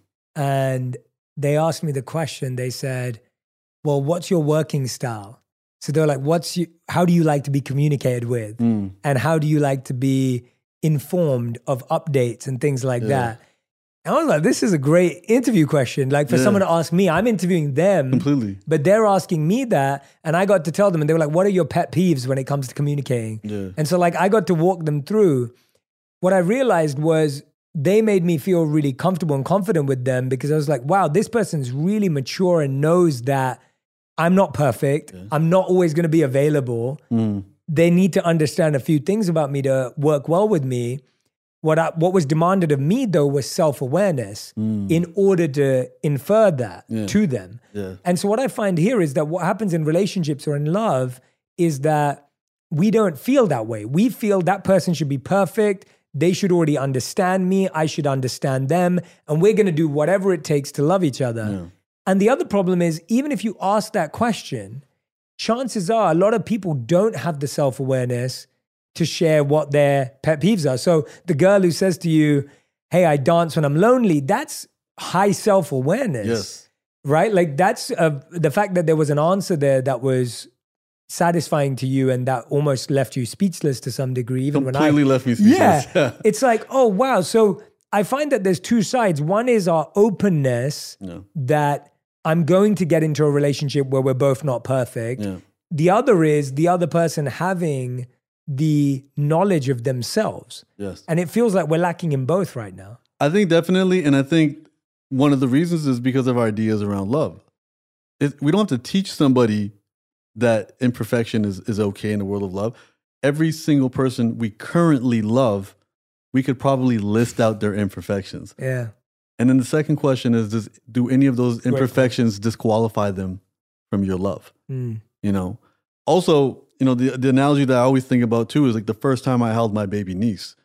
S1: and they asked me the question. They said, well, what's your working style? So they're like, how do you like to be communicated with? And how do you like to be informed of updates and things like that? And I was like, this is a great interview question. Like for someone to ask me, I'm interviewing them.
S2: Completely.
S1: But they're asking me that. And I got to tell them, and they were like, what are your pet peeves when it comes to communicating?
S2: Yeah.
S1: And so like I got to walk them through. What I realized was they made me feel really comfortable and confident with them because I was like, wow, this person's really mature and knows that I'm not perfect. I'm not always going to be available. They need to understand a few things about me to work well with me. What was demanded of me, though, was self-awareness in order to infer that to them.
S2: Yeah.
S1: And so what I find here is that what happens in relationships or in love is that we don't feel that way. We feel that person should be perfect. They should already understand me. I should understand them. And we're going to do whatever it takes to love each other. Yeah. And the other problem is, even if you ask that question, chances are a lot of people don't have the self-awareness to share what their pet peeves are. So the girl who says to you, hey, I dance when I'm lonely, that's high self-awareness,
S2: yes.
S1: right? Like that's the fact that there was an answer there that was satisfying to you and that almost left you speechless to some degree. Even
S2: completely left me speechless.
S1: Yeah, it's like, oh, wow. So I find that there's two sides. One is our openness that I'm going to get into a relationship where we're both not perfect.
S2: Yeah.
S1: The other is the other person having the knowledge of themselves.
S2: Yes.
S1: And it feels like we're lacking in both right now.
S2: I think definitely. And I think one of the reasons is because of our ideas around love. We don't have to teach somebody that imperfection is okay in the world of love. Every single person we currently love, we could probably list out their imperfections.
S1: Yeah.
S2: And then the second question is, do any of those imperfections disqualify them from your love? You know? Also, you know, the analogy that I always think about too is like the first time I held my baby niece.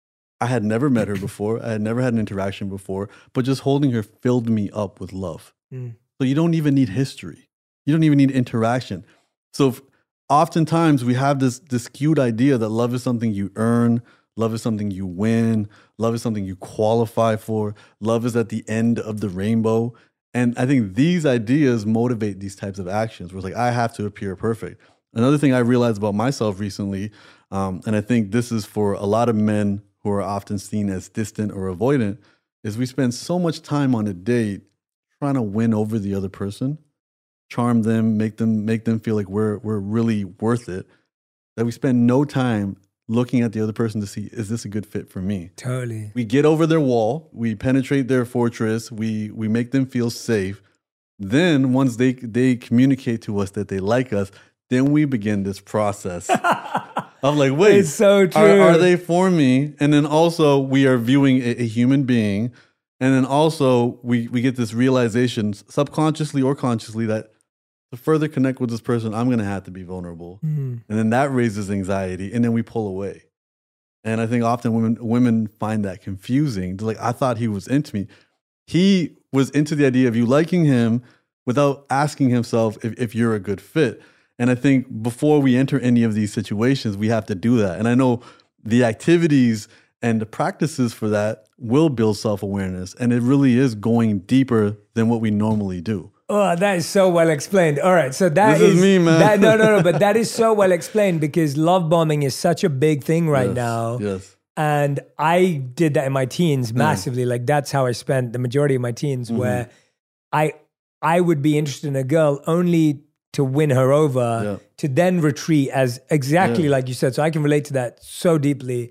S2: I had never met her before. I had never had an interaction before, but just holding her filled me up with love. So you don't even need history. You don't even need interaction. So oftentimes we have this skewed idea that love is something you earn, love is something you win, love is something you qualify for, love is at the end of the rainbow. And I think these ideas motivate these types of actions where it's like, I have to appear perfect. Another thing I realized about myself recently, and I think this is for a lot of men who are often seen as distant or avoidant, is we spend so much time on a date trying to win over the other person, charm them, make them feel like we're really worth it, that we spend no time looking at the other person to see, is this a good fit for me?
S1: Totally.
S2: We get over their wall, we penetrate their fortress, we make them feel safe. Then once they communicate to us that they like us, then we begin this process of like, wait,
S1: it's so true.
S2: Are they for me? And then also we are viewing a human being. And then also we get this realization, subconsciously or consciously, that to further connect with this person, I'm going to have to be vulnerable. And then that raises anxiety, and then we pull away. And I think often women find that confusing. They're like, I thought he was into me. He was into the idea of you liking him without asking himself if you're a good fit. And I think before we enter any of these situations, we have to do that. And I know the activities and the practices for that will build self-awareness. And it really is going deeper than what we normally do.
S1: Oh, that is so well explained. All right. So
S2: this is me, man.
S1: No. But that is so well explained because love bombing is such a big thing right now.
S2: Yes.
S1: And I did that in my teens massively. Like that's how I spent the majority of my teens where I would be interested in a girl only to win her over, to then retreat as exactly like you said. So I can relate to that so deeply.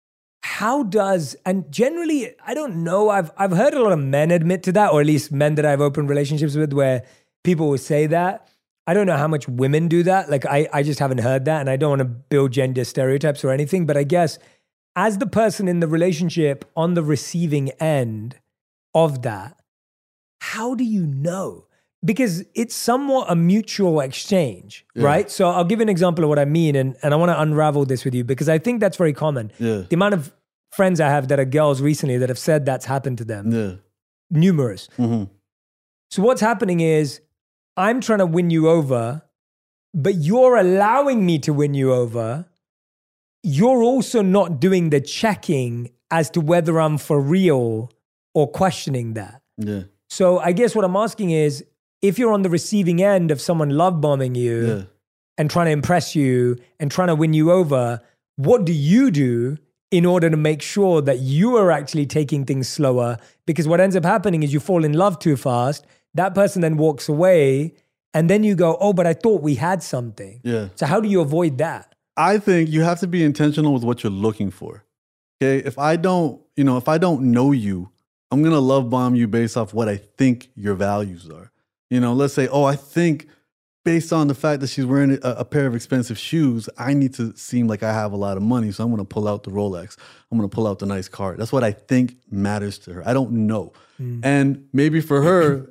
S1: And generally, I don't know, I've heard a lot of men admit to that, or at least men that I've opened relationships with where people will say that. I don't know how much women do that. Like I just haven't heard that, and I don't want to build gender stereotypes or anything, but I guess as the person in the relationship on the receiving end of that, how do you know? Because it's somewhat a mutual exchange, right? So I'll give you an example of what I mean, and I want to unravel this with you because I think that's very common. The amount of friends I have that are girls recently that have said that's happened to them, numerous. So what's happening is I'm trying to win you over, but you're allowing me to win you over, you're also not doing the checking as to whether I'm for real or questioning that.
S2: Yeah.
S1: So I guess what I'm asking is, if you're on the receiving end of someone love bombing you and trying to impress you and trying to win you over, what do you do in order to make sure that you are actually taking things slower? Because what ends up happening is you fall in love too fast. That person then walks away, and then you go, oh, but I thought we had something.
S2: Yeah.
S1: So how do you avoid that?
S2: I think you have to be intentional with what you're looking for. Okay. If I don't know you, I'm going to love bomb you based off what I think your values are. Let's say, I think based on the fact that she's wearing a pair of expensive shoes, I need to seem like I have a lot of money. So I'm going to pull out the Rolex. I'm going to pull out the nice car. That's what I think matters to her. I don't know. And maybe for her,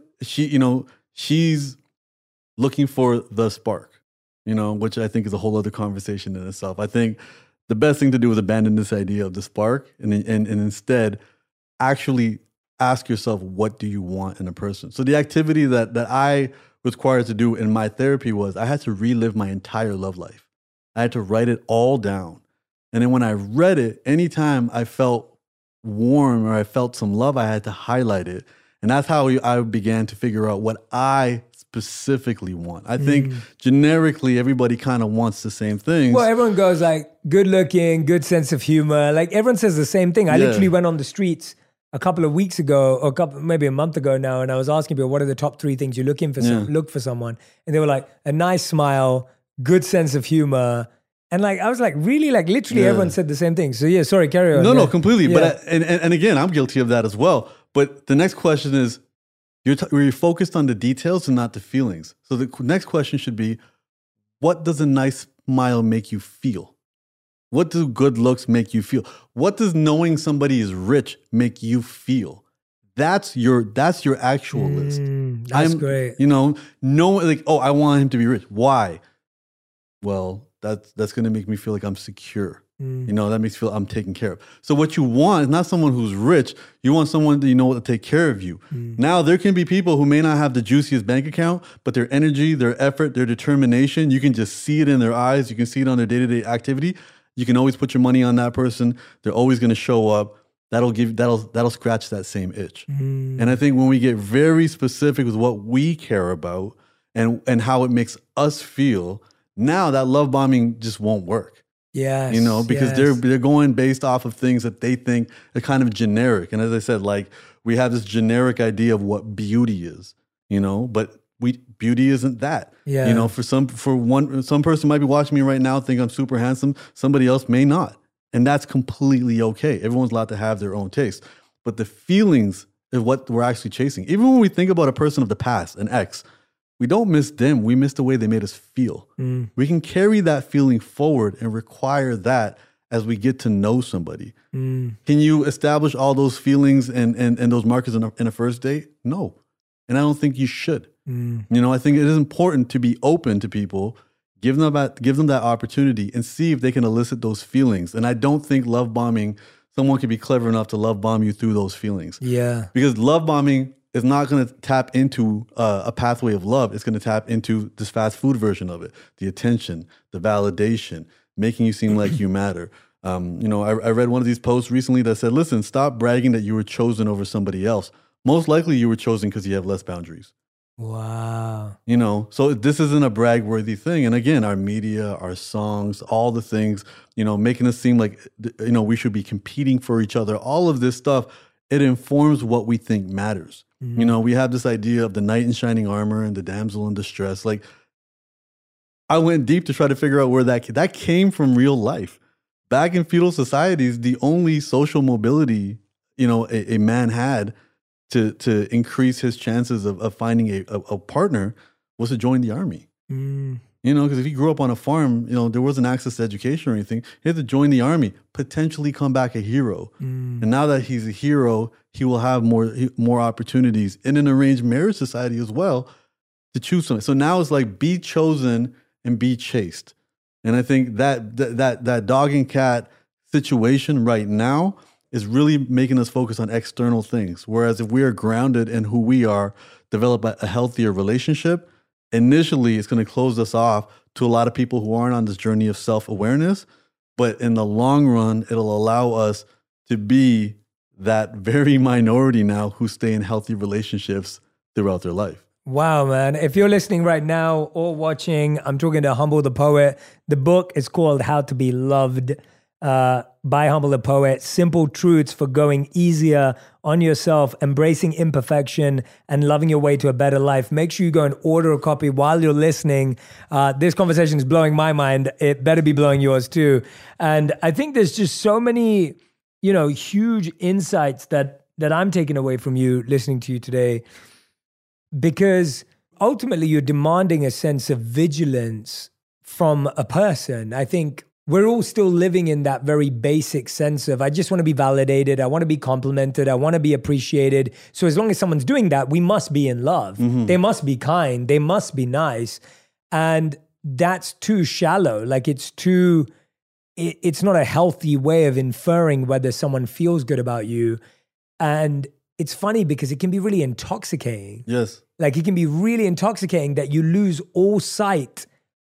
S2: she's looking for the spark, which I think is a whole other conversation in itself. I think the best thing to do is abandon this idea of the spark and instead actually ask yourself, what do you want in a person? So the activity that I was required to do in my therapy was I had to relive my entire love life. I had to write it all down. And then when I read it, anytime I felt warm or I felt some love, I had to highlight it. And that's how I began to figure out what I specifically want. I think generically everybody kind of wants the same things.
S1: Well, everyone goes like good looking, good sense of humor. Like everyone says the same thing. I literally went on the streets a couple of weeks ago, or maybe a month ago now, and I was asking people, what are the top 3 things you look for someone? And they were like, a nice smile, good sense of humor. And like, I was like, really? Like literally everyone said the same thing. So yeah, sorry, carry on.
S2: No, completely. Yeah. But and again, I'm guilty of that as well. But the next question is, you're focused on the details and not the feelings. So the next question should be, what does a nice smile make you feel? What do good looks make you feel? What does knowing somebody is rich make you feel? That's your actual list.
S1: That's great.
S2: I want him to be rich. Why? Well, that's going to make me feel like I'm secure. That makes me feel I'm taken care of. So what you want is not someone who's rich. You want someone that you know to take care of you. Now, there can be people who may not have the juiciest bank account, but their energy, their effort, their determination, you can just see it in their eyes. You can see it on their day-to-day activity. You can always put your money on that person. They're always going to show up. That'll scratch that same itch. And I think when we get very specific with what we care about and how it makes us feel, now that love bombing just won't work.
S1: Yes.
S2: Because they're going based off of things that they think are kind of generic. And as I said, like we have this generic idea of what beauty is, but beauty isn't that.
S1: Yeah.
S2: Some person might be watching me right now, think I'm super handsome. Somebody else may not. And that's completely okay. Everyone's allowed to have their own taste. But the feelings is what we're actually chasing. Even when we think about a person of the past, an ex, we don't miss them. We miss the way they made us feel. We can carry that feeling forward and require that as we get to know somebody. Can you establish all those feelings and those markers in a first date? No. And I don't think you should. I think it is important to be open to people, give them that opportunity and see if they can elicit those feelings. And I don't think love bombing, someone can be clever enough to love bomb you through those feelings.
S1: Yeah.
S2: Because love bombing is not going to tap into a pathway of love. It's going to tap into this fast food version of it. The attention, the validation, making you seem like you matter. I read one of these posts recently that said, listen, stop bragging that you were chosen over somebody else. Most likely you were chosen because you have less boundaries.
S1: Wow.
S2: So this isn't a brag-worthy thing. And again, our media, our songs, all the things, making us seem like, we should be competing for each other. All of this stuff, it informs what we think matters. We have this idea of the knight in shining armor and the damsel in distress. Like, I went deep to try to figure out where that came from real life. Back in feudal societies, the only social mobility, a man had to increase his chances of finding a partner was to join the army. Because if he grew up on a farm, there wasn't access to education or anything. He had to join the army, potentially come back a hero. And now that he's a hero, he will have more opportunities in an arranged marriage society as well to choose something. So now it's like be chosen and be chased. And I think that dog and cat situation right now is really making us focus on external things. Whereas if we are grounded in who we are, develop a healthier relationship, initially it's going to close us off to a lot of people who aren't on this journey of self-awareness. But in the long run, it'll allow us to be that very minority now who stay in healthy relationships throughout their life.
S1: Wow, man. If you're listening right now or watching, I'm talking to Humble the Poet. The book is called How to Be Loved by Humble the Poet. Simple truths for going easier on yourself, embracing imperfection, and loving your way to a better life. Make sure you go and order a copy while you're listening. This conversation is blowing my mind. It better be blowing yours too. And I think there's just so many, huge insights that I'm taking away from you listening to you today. Because ultimately you're demanding a sense of vigilance from a person. I think we're all still living in that very basic sense of, I just want to be validated. I want to be complimented. I want to be appreciated. So as long as someone's doing that, we must be in love. Mm-hmm. They must be kind. They must be nice. And that's too shallow. Like it's not a healthy way of inferring whether someone feels good about you. And it's funny because it can be really intoxicating.
S2: Yes.
S1: Like it can be really intoxicating that you lose all sight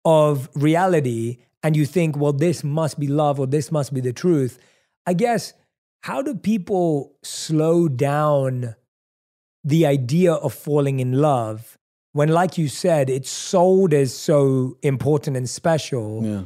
S1: of reality and you think, well, this must be love or this must be the truth. I guess, how do people slow down the idea of falling in love when, like you said, it's sold as so important and special,
S2: yeah,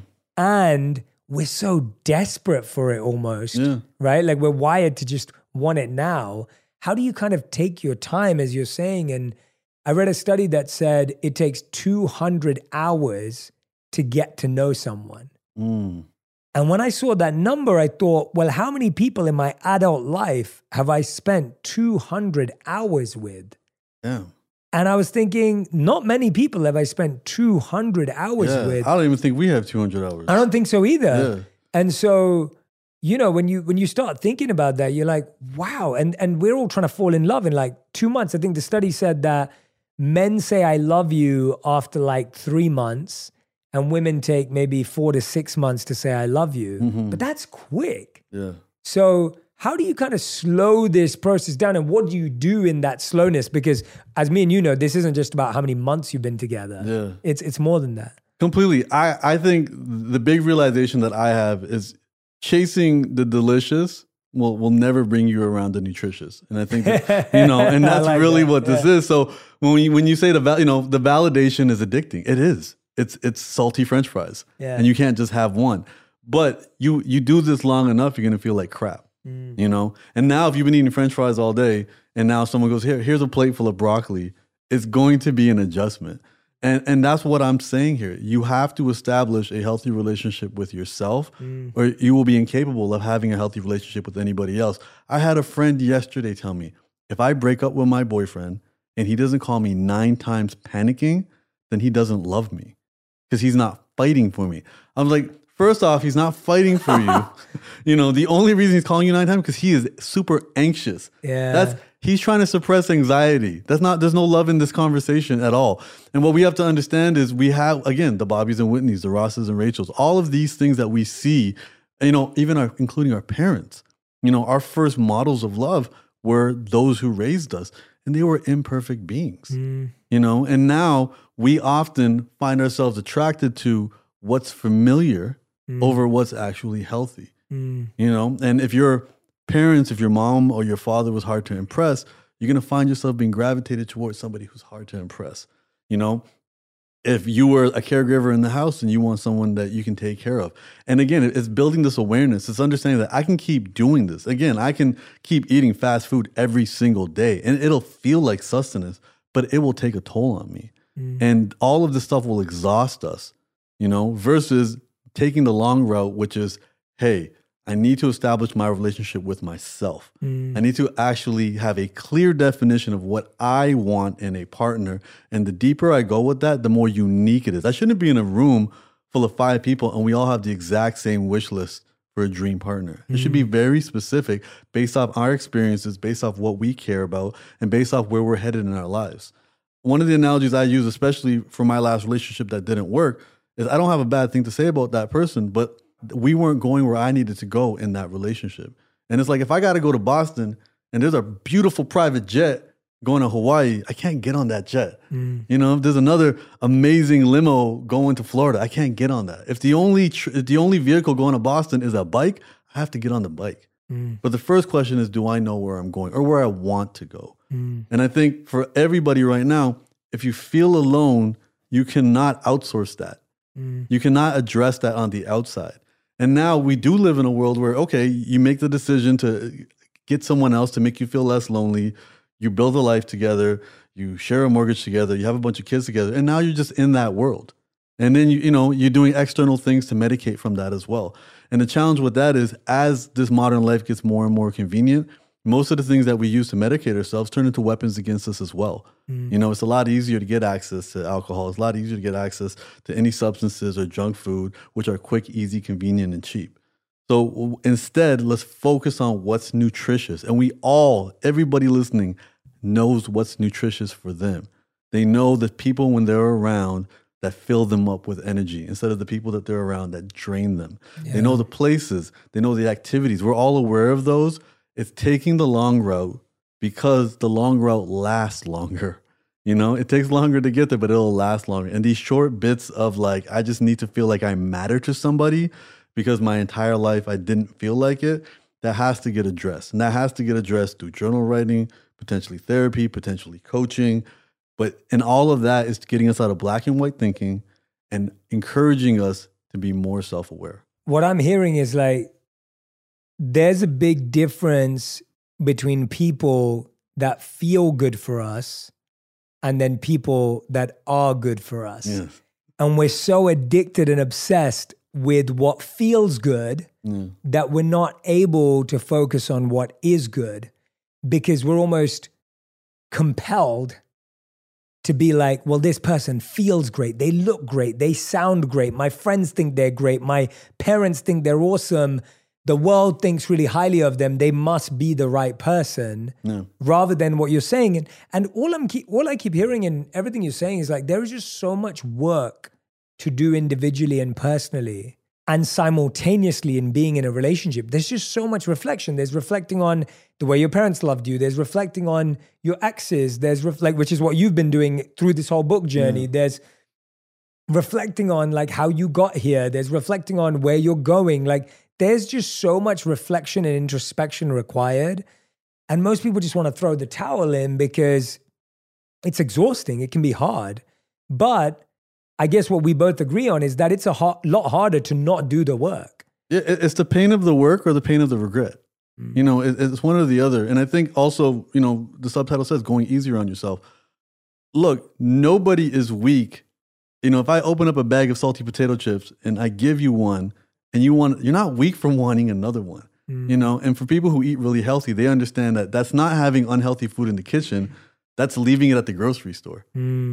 S2: and
S1: we're so desperate for it almost,
S2: yeah,
S1: right? Like we're wired to just want it now. How do you kind of take your time, as you're saying? And I read a study that said it takes 200 hours to get to know someone.
S2: Mm.
S1: And when I saw that number, I thought, well, how many people in my adult life have I spent 200 hours with?
S2: Yeah.
S1: And I was thinking, not many people have I spent 200 hours with.
S2: I don't even think we have 200 hours.
S1: I don't think so either.
S2: Yeah.
S1: And so, when you start thinking about that, you're like, wow. And we're all trying to fall in love in like 2 months. I think the study said that men say I love you after like 3 months, and women take maybe 4 to 6 months to say I love you. Mm-hmm. But that's quick.
S2: Yeah.
S1: So how do you kind of slow this process down, and what do you do in that slowness? Because as me and you know, this isn't just about how many months you've been together.
S2: Yeah.
S1: It's more than that.
S2: Completely. I think the big realization that I have is chasing the delicious will never bring you around the nutritious. And I think that, and that's like really what this is. So when you say the validation is addicting, it is. It's salty French fries, and you can't just have one. But you do this long enough, you're gonna feel like crap, And now if you've been eating French fries all day, and now someone goes, here's a plate full of broccoli, it's going to be an adjustment. And that's what I'm saying here. You have to establish a healthy relationship with yourself, or you will be incapable of having a healthy relationship with anybody else. I had a friend yesterday tell me, if I break up with my boyfriend and he doesn't call me 9 times panicking, then he doesn't love me because he's not fighting for me. I'm like, first off, he's not fighting for you. The only reason he's calling you 9 times because he is super anxious.
S1: Yeah.
S2: He's trying to suppress anxiety. There's no love in this conversation at all. And what we have to understand is we have, again, the Bobbies and Whitneys, the Rosses and Rachels, all of these things that we see, even including our parents, our first models of love were those who raised us, and they were imperfect beings, and now we often find ourselves attracted to what's familiar over what's actually healthy, and if your parents, if your mom or your father was hard to impress, you're going to find yourself being gravitated towards somebody who's hard to impress. If you were a caregiver in the house and you want someone that you can take care of. And again, it's building this awareness. It's understanding that I can keep doing this. Again, I can keep eating fast food every single day and it'll feel like sustenance, but it will take a toll on me. And all of this stuff will exhaust us, versus taking the long route, which is, hey, I need to establish my relationship with myself. I need to actually have a clear definition of what I want in a partner. And the deeper I go with that, the more unique it is. I shouldn't be in a room full of 5 people and we all have the exact same wish list for a dream partner. It should be very specific based off our experiences, based off what we care about, and based off where we're headed in our lives. One of the analogies I use, especially for my last relationship that didn't work, is I don't have a bad thing to say about that person, but we weren't going where I needed to go in that relationship. And it's like, if I got to go to Boston and there's a beautiful private jet going to Hawaii, I can't get on that jet. You know, if there's another amazing limo going to Florida, I can't get on that. If the only vehicle going to Boston is a bike, I have to get on the bike. But the first question is, do I know where I'm going or where I want to go? And I think for everybody right now, if you feel alone, you cannot outsource that. You cannot address that on the outside. And now we do live in a world where, okay, you make the decision to get someone else to make you feel less lonely. You build a life together. You share a mortgage together. You have a bunch of kids together. And now you're just in that world. And then, you're doing external things to medicate from that as well. And the challenge with that is, as this modern life gets more and more convenient, most of the things that we use to medicate ourselves turn into weapons against us as well. It's a lot easier to get access to alcohol. It's a lot easier to get access to any substances or junk food, which are quick, easy, convenient, and cheap. So instead, let's focus on what's nutritious. And everybody listening knows what's nutritious for them. They know the people when they're around that fill them up with energy instead of the people that they're around that drain them. Yeah. They know the places, they know the activities. We're all aware of those. It's taking the long route because the long route lasts longer. It takes longer to get there, but it'll last longer. And these short bits of like, I just need to feel like I matter to somebody because my entire life I didn't feel like it, that has to get addressed. And that has to get addressed through journal writing, potentially therapy, potentially coaching. And all of that is getting us out of black and white thinking and encouraging us to be more self-aware.
S1: What I'm hearing is like, there's a big difference between people that feel good for us and then people that are good for us.
S2: Yes.
S1: And we're so addicted and obsessed with what feels good that we're not able to focus on what is good because we're almost compelled to be like, well, this person feels great. They look great. They sound great. My friends think they're great. My parents think they're awesome. The world thinks really highly of them. They must be the right person rather than what you're saying. And all I keep hearing in everything you're saying is like, there is just so much work to do individually and personally and simultaneously in being in a relationship. There's just so much reflection. There's reflecting on the way your parents loved you. There's reflecting on your exes. There's which is what you've been doing through this whole book journey. There's reflecting on like how you got here. There's reflecting on where you're going. Like there's just so much reflection and introspection required. And most people just want to throw the towel in because it's exhausting. It can be hard. But I guess what we both agree on is that it's a lot harder to not do the work.
S2: Yeah, it's the pain of the work or the pain of the regret. It's one or the other. And I think also, the subtitle says going easier on yourself. Look, nobody is weak. If I open up a bag of salty potato chips and I give you one and you're not weak from wanting another one. And for people who eat really healthy, they understand that that's not having unhealthy food in the kitchen. That's leaving it at the grocery store,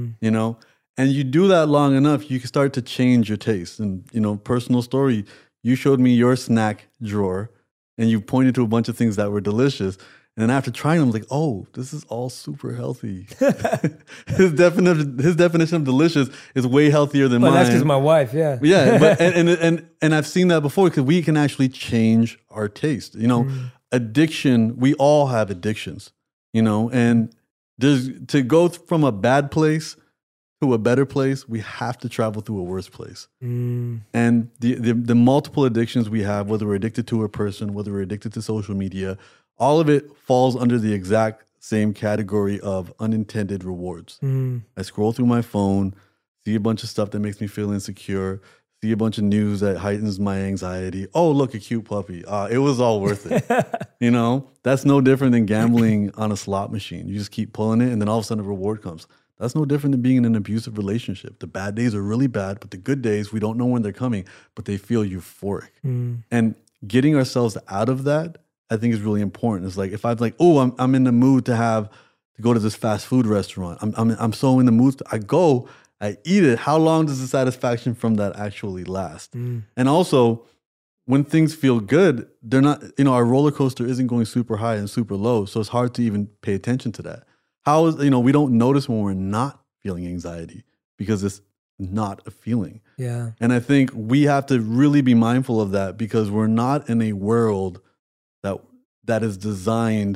S2: And you do that long enough, you can start to change your taste. And, personal story, you showed me your snack drawer and you pointed to a bunch of things that were delicious. And then after trying them, I was like, oh, this is all super healthy. His definition of delicious is way healthier than mine.
S1: That's because my wife, yeah.
S2: Yeah, but, and I've seen that before because we can actually change our taste. Addiction, we all have addictions, and to go from a bad place to a better place, we have to travel through a worse place. And the multiple addictions we have, whether we're addicted to a person, whether we're addicted to social media, all of it falls under the exact same category of unintended rewards. I scroll through my phone, see a bunch of stuff that makes me feel insecure, see a bunch of news that heightens my anxiety. Oh, look, a cute puppy. It was all worth it. That's no different than gambling on a slot machine. You just keep pulling it and then all of a sudden a reward comes. That's no different than being in an abusive relationship. The bad days are really bad, but the good days, we don't know when they're coming, but they feel euphoric. And getting ourselves out of that, I think is really important. It's like, if I'm like, oh, I'm in the mood to go to this fast food restaurant. I'm so in the mood. I eat it. How long does the satisfaction from that actually last? And also, when things feel good, they're not, our roller coaster isn't going super high and super low. So it's hard to even pay attention to that. We don't notice when we're not feeling anxiety because it's not a feeling.
S1: Yeah.
S2: And I think we have to really be mindful of that because we're not in a world that is designed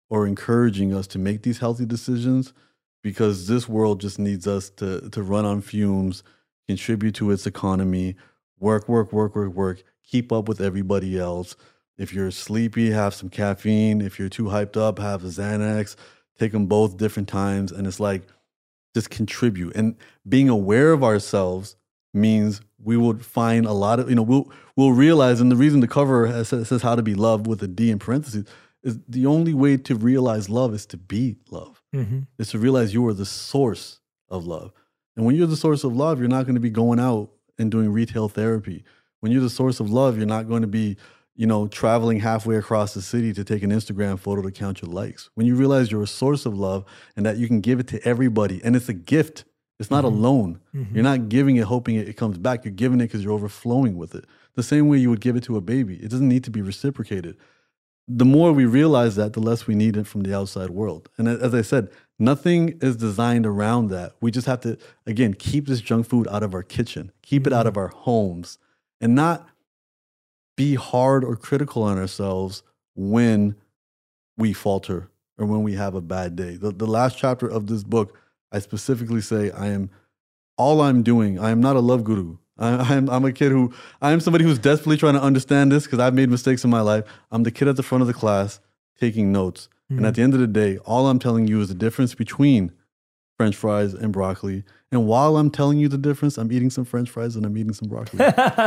S2: or encouraging us to make these healthy decisions, because this world just needs us to run on fumes, contribute to its economy, work, keep up with everybody else. If you're sleepy, have some caffeine. If you're too hyped up, have a Xanax. Take them both different times. And it's like, just contribute. And being aware of ourselves means we would find a lot of, we'll realize, and the reason the cover says how to be loved with a D in parentheses, is the only way to realize love is to be love. Mm-hmm. Is to realize you are the source of love. And when you're the source of love, you're not going to be going out and doing retail therapy. When you're the source of love, you're not going to be, traveling halfway across the city to take an Instagram photo to count your likes. When you realize you're a source of love and that you can give it to everybody, and it's a gift, it's not a loan. Mm-hmm. You're not giving it hoping it comes back. You're giving it because you're overflowing with it. The same way you would give it to a baby. It doesn't need to be reciprocated. The more we realize that, the less we need it from the outside world. And as I said, nothing is designed around that. We just have to, again, keep this junk food out of our kitchen, keep it out of our homes, and not be hard or critical on ourselves when we falter or when we have a bad day. The last chapter of this book, I specifically say, I am not a love guru. I'm a kid I am somebody who's desperately trying to understand this because I've made mistakes in my life. I'm the kid at the front of the class taking notes. Mm-hmm. And at the end of the day, all I'm telling you is the difference between French fries and broccoli. And while I'm telling you the difference, I'm eating some French fries and I'm eating some broccoli.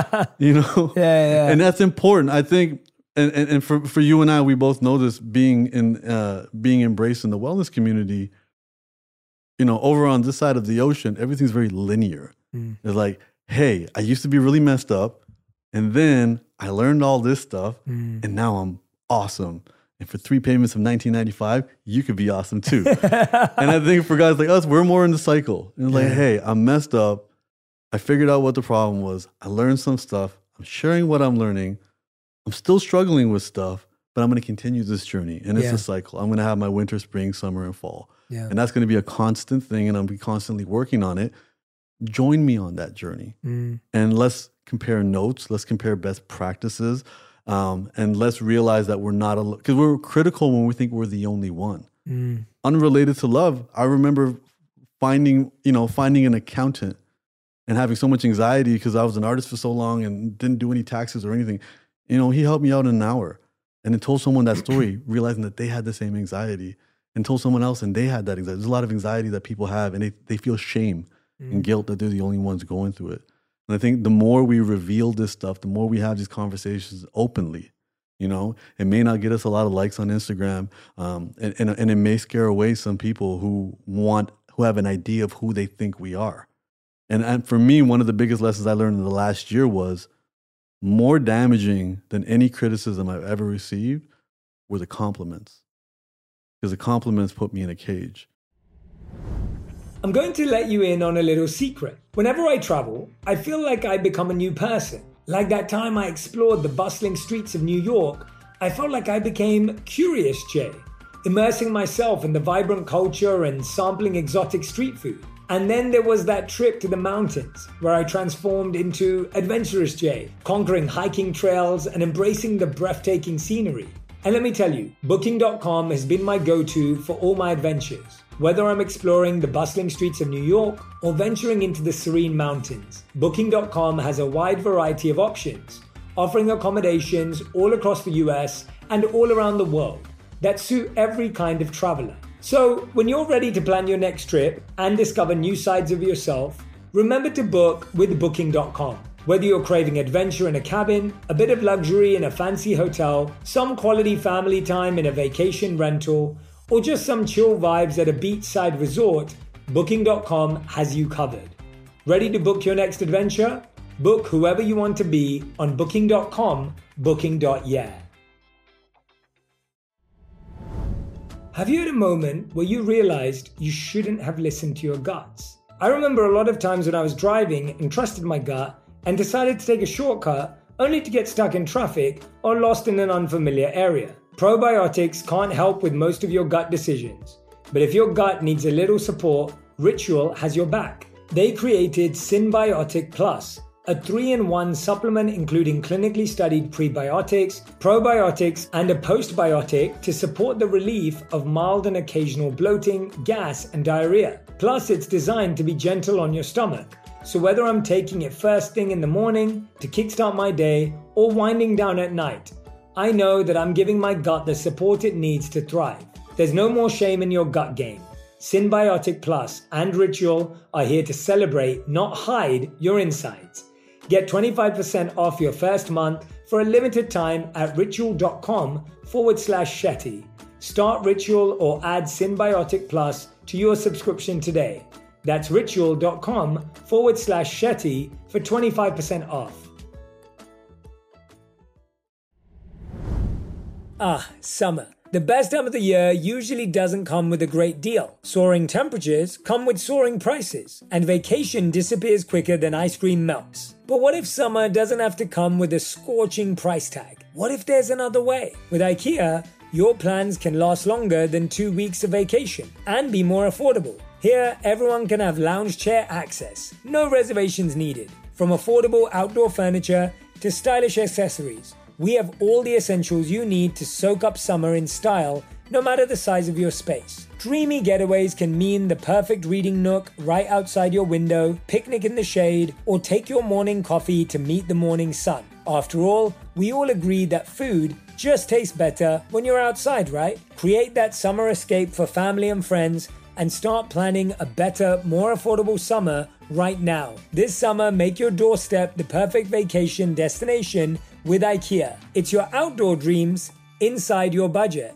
S2: Yeah. And that's important. I think, and for you and I, we both know this, being embraced in the wellness community, over on this side of the ocean, everything's very linear. Mm. It's like, hey, I used to be really messed up, and then I learned all this stuff, and now I'm awesome. And for 3 payments of $19.95, you could be awesome too. And I think for guys like us, we're more in the cycle. And like, hey, I'm messed up. I figured out what the problem was. I learned some stuff. I'm sharing what I'm learning. I'm still struggling with stuff, but I'm going to continue this journey. And it's a cycle. I'm going to have my winter, spring, summer, and fall. Yeah. And that's going to be a constant thing, and I'll be constantly working on it. Join me on that journey. And let's compare notes. Let's compare best practices. And let's realize that we're not alone. Because we're critical when we think we're the only one. Unrelated to love, I remember finding an accountant and having so much anxiety because I was an artist for so long and didn't do any taxes or anything. He helped me out in an hour and then told someone that story, realizing that they had the same anxiety, and told someone else and they had that anxiety. There's a lot of anxiety that people have, and they feel shame and guilt that they're the only ones going through it. And I think the more we reveal this stuff, the more we have these conversations openly. It may not get us a lot of likes on Instagram, and it may scare away some people who have an idea of who they think we are. And for me, one of the biggest lessons I learned in the last year was more damaging than any criticism I've ever received were the compliments. Because the compliments put me in a cage.
S1: I'm going to let you in on a little secret. Whenever I travel, I feel like I become a new person. Like that time I explored the bustling streets of New York, I felt like I became Curious Jay, immersing myself in the vibrant culture and sampling exotic street food. And then there was that trip to the mountains, where I transformed into Adventurous Jay, conquering hiking trails and embracing the breathtaking scenery. And let me tell you, Booking.com has been my go-to for all my adventures. Whether I'm exploring the bustling streets of New York or venturing into the serene mountains, Booking.com has a wide variety of options, offering accommodations all across the US and all around the world that suit every kind of traveler. So when you're ready to plan your next trip and discover new sides of yourself, remember to book with Booking.com. Whether you're craving adventure in a cabin, a bit of luxury in a fancy hotel, some quality family time in a vacation rental, or just some chill vibes at a beachside resort, Booking.com has you covered. Ready to book your next adventure? Book whoever you want to be on Booking.com, Booking.yeah. Have you had a moment where you realized you shouldn't have listened to your guts? I remember a lot of times when I was driving and trusted my gut and decided to take a shortcut only to get stuck in traffic or lost in an unfamiliar area. Probiotics can't help with most of your gut decisions, but if your gut needs a little support, Ritual has your back. They created Synbiotic Plus, a 3-in-1 supplement including clinically studied prebiotics, probiotics, and a postbiotic to support the relief of mild and occasional bloating, gas, and diarrhea. Plus, it's designed to be gentle on your stomach. So whether I'm taking it first thing in the morning to kickstart my day or winding down at night, I know that I'm giving my gut the support it needs to thrive. There's no more shame in your gut game. Synbiotic Plus and Ritual are here to celebrate, not hide, your insides. Get 25% off your first month for a limited time at ritual.com/Shetty. Start Ritual or add Synbiotic Plus to your subscription today. That's ritual.com/Shetty for 25% off. Summer. The best time of the year usually doesn't come with a great deal. Soaring temperatures come with soaring prices, and vacation disappears quicker than ice cream melts. But what if summer doesn't have to come with a scorching price tag? What if there's another way? With IKEA, your plans can last longer than 2 weeks of vacation and be more affordable. Here, everyone can have lounge chair access, no reservations needed. From affordable outdoor furniture to stylish accessories, we have all the essentials you need to soak up summer in style, no matter the size of your space. Dreamy getaways can mean the perfect reading nook right outside your window, picnic in the shade, or take your morning coffee to meet the morning sun. After all, we all agree that food just tastes better when you're outside, right? Create that summer escape for family and friends and start planning a better, more affordable summer right now. This summer, make your doorstep the perfect vacation destination with IKEA. It's your outdoor dreams inside your budget.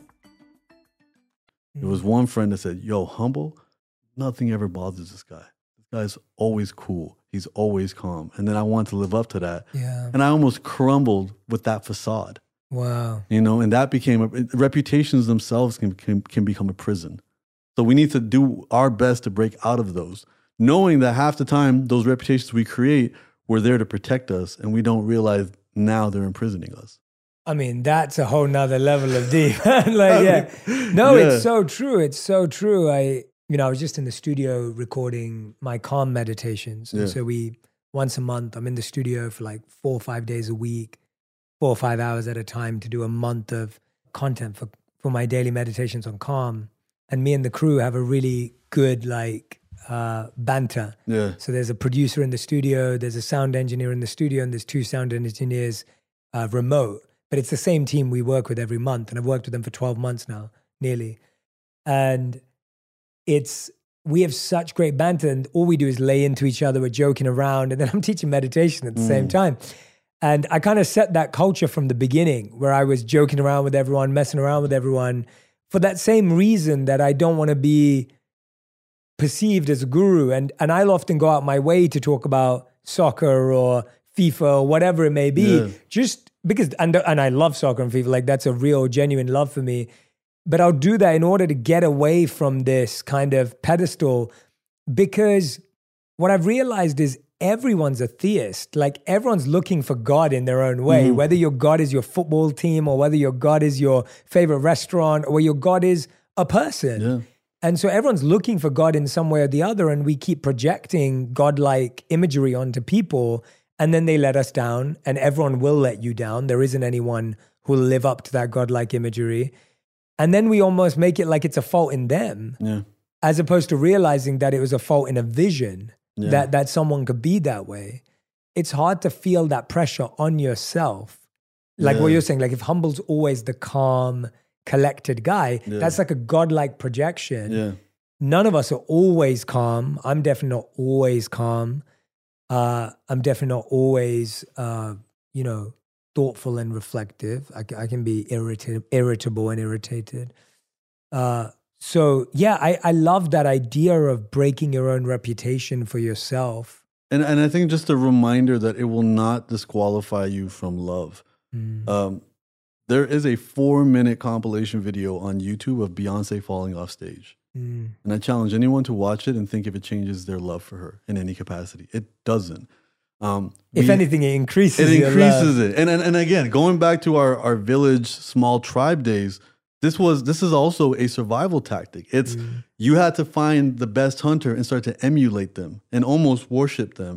S2: There was one friend that said, yo, humble, nothing ever bothers this guy. This guy's always cool. He's always calm. And then I wanted to live up to that.
S1: Yeah.
S2: And I almost crumbled with that facade.
S1: Wow.
S2: You know, and that became, reputations themselves can become a prison. So we need to do our best to break out of those, knowing that half the time those reputations we create were there to protect us, and we don't realize now they're imprisoning us.
S1: I mean, that's a whole nother level of deep. It's so true. It's so true. I was just in the studio recording my calm meditations. And so once a month, I'm in the studio for like 4 or 5 days a week, 4 or 5 hours at a time to do a month of content for my daily meditations on calm. And me and the crew have a really good banter.
S2: Yeah.
S1: So there's a producer in the studio, there's a sound engineer in the studio, and there's 2 sound engineers remote. But it's the same team we work with every month. And I've worked with them for 12 months now, nearly. And we have such great banter, and all we do is lay into each other. We're joking around, and then I'm teaching meditation at the same time. And I kind of set that culture from the beginning, where I was joking around with everyone, messing around with everyone, for that same reason that I don't want to be perceived as a guru. And I'll often go out my way to talk about soccer or FIFA or whatever it may be, just because, and I love soccer and FIFA, like that's a real, genuine love for me. But I'll do that in order to get away from this kind of pedestal, because what I've realized is everyone's a theist. Like everyone's looking for God in their own way, whether your God is your football team or whether your God is your favorite restaurant or your God is a person.
S2: Yeah.
S1: And so everyone's looking for God in some way or the other, and we keep projecting God-like imagery onto people, and then they let us down, and everyone will let you down. There isn't anyone who will live up to that God-like imagery. And then we almost make it like it's a fault in them, as opposed to realizing that it was a fault in a vision, that someone could be that way. It's hard to feel that pressure on yourself. Like what you're saying, like if humble's always the calm, collected guy, that's like a godlike projection.
S2: Yeah.
S1: None of us are always calm. I'm definitely not always calm. I'm definitely not always, thoughtful and reflective. I can be irritable and irritated. I love that idea of breaking your own reputation for yourself.
S2: And I think just a reminder that it will not disqualify you from love. There is a 4-minute compilation video on YouTube of Beyonce falling off stage. And I challenge anyone to watch it and think if it changes their love for her in any capacity. It doesn't.
S1: If anything, it increases
S2: it.
S1: Your
S2: increases
S1: love.
S2: it. And again, going back to our village, small tribe days, this is also a survival tactic. It's you had to find the best hunter and start to emulate them and almost worship them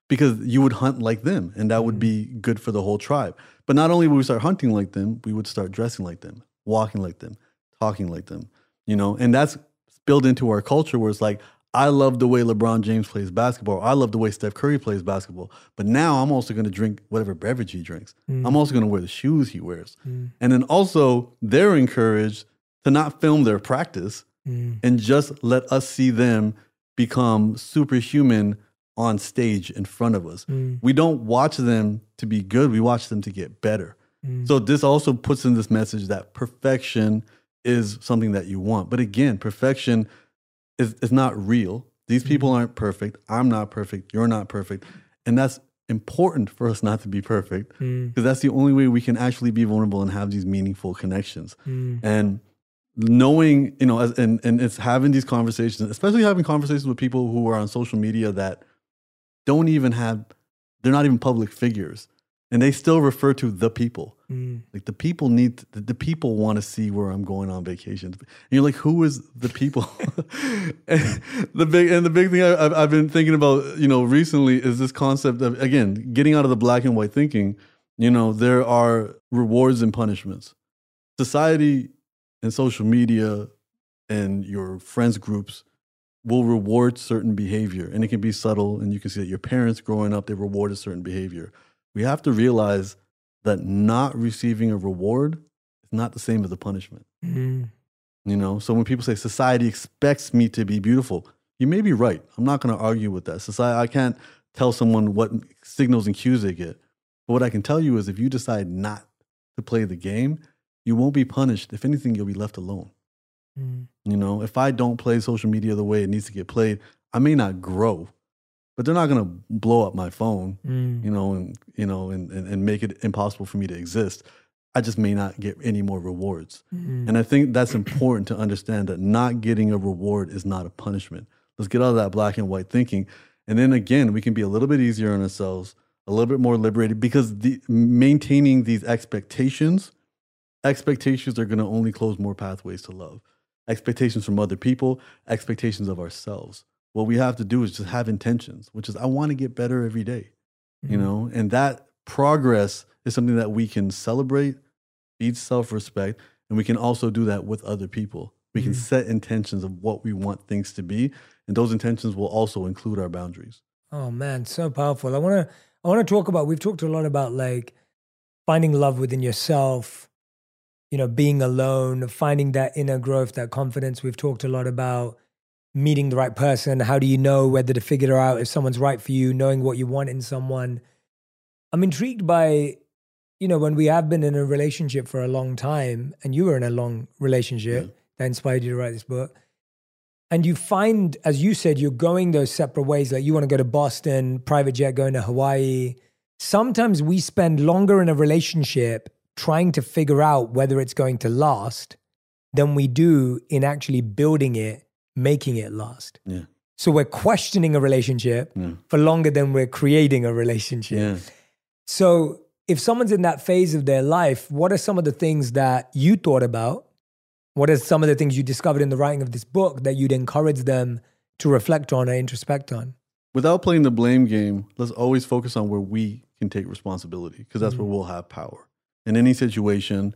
S2: because you would hunt like them, and that would be good for the whole tribe. But not only would we start hunting like them, we would start dressing like them, walking like them, talking like them, and that's built into our culture where it's like, I love the way LeBron James plays basketball. I love the way Steph Curry plays basketball. But now I'm also going to drink whatever beverage he drinks. I'm also going to wear the shoes he wears. And then also they're encouraged to not film their practice and just let us see them become superhuman on stage in front of us. We don't watch them to be good. We watch them to get better. So this also puts in this message that perfection is something that you want. But again, perfection is not real. These people aren't perfect. I'm not perfect. You're not perfect. And that's important for us not to be perfect, because that's the only way we can actually be vulnerable and have these meaningful connections. And knowing, and it's having these conversations, especially having conversations with people who are on social media that they're not even public figures. And they still refer to the people. Like the people the people want to see where I'm going on vacation. And you're like, who is the people? and the big thing I've been thinking about, recently is this concept of, again, getting out of the black and white thinking. There are rewards and punishments. Society and social media and your friends groups will reward certain behavior, and it can be subtle. And you can see that your parents growing up, they rewarded certain behavior. We have to realize that not receiving a reward is not the same as a punishment. So when people say society expects me to be beautiful, you may be right. I'm not going to argue with that. I can't tell someone what signals and cues they get. But what I can tell you is if you decide not to play the game, you won't be punished. If anything, you'll be left alone. If I don't play social media the way it needs to get played, I may not grow. But they're not going to blow up my phone, and make it impossible for me to exist. I just may not get any more rewards. And I think that's important to understand, that not getting a reward is not a punishment. Let's get out of that black and white thinking. And then again, we can be a little bit easier on ourselves, a little bit more liberated, because maintaining these expectations are going to only close more pathways to love. Expectations from other people, expectations of ourselves. What we have to do is just have intentions, which is, I want to get better every day, and that progress is something that we can celebrate, feed self-respect, and we can also do that with other people. We can set intentions of what we want things to be, and those intentions will also include our boundaries.
S1: Oh man, so powerful. I want to talk about, we've talked a lot about like finding love within yourself, being alone, finding that inner growth, that confidence. We've talked a lot about meeting the right person. How do you know whether to figure out if someone's right for you, knowing what you want in someone? I'm intrigued by, when we have been in a relationship for a long time, and you were in a long relationship that inspired you to write this book, and you find, as you said, you're going those separate ways. Like you want to go to Boston, private jet going to Hawaii. Sometimes we spend longer in a relationship trying to figure out whether it's going to last than we do in actually building it, making it last.
S2: Yeah.
S1: So we're questioning a relationship for longer than we're creating a relationship.
S2: Yeah.
S1: So if someone's in that phase of their life, what are some of the things that you thought about? What are some of the things you discovered in the writing of this book that you'd encourage them to reflect on or introspect on? Without
S2: playing the blame game, let's always focus on where we can take responsibility, because that's where we'll have power. In any situation,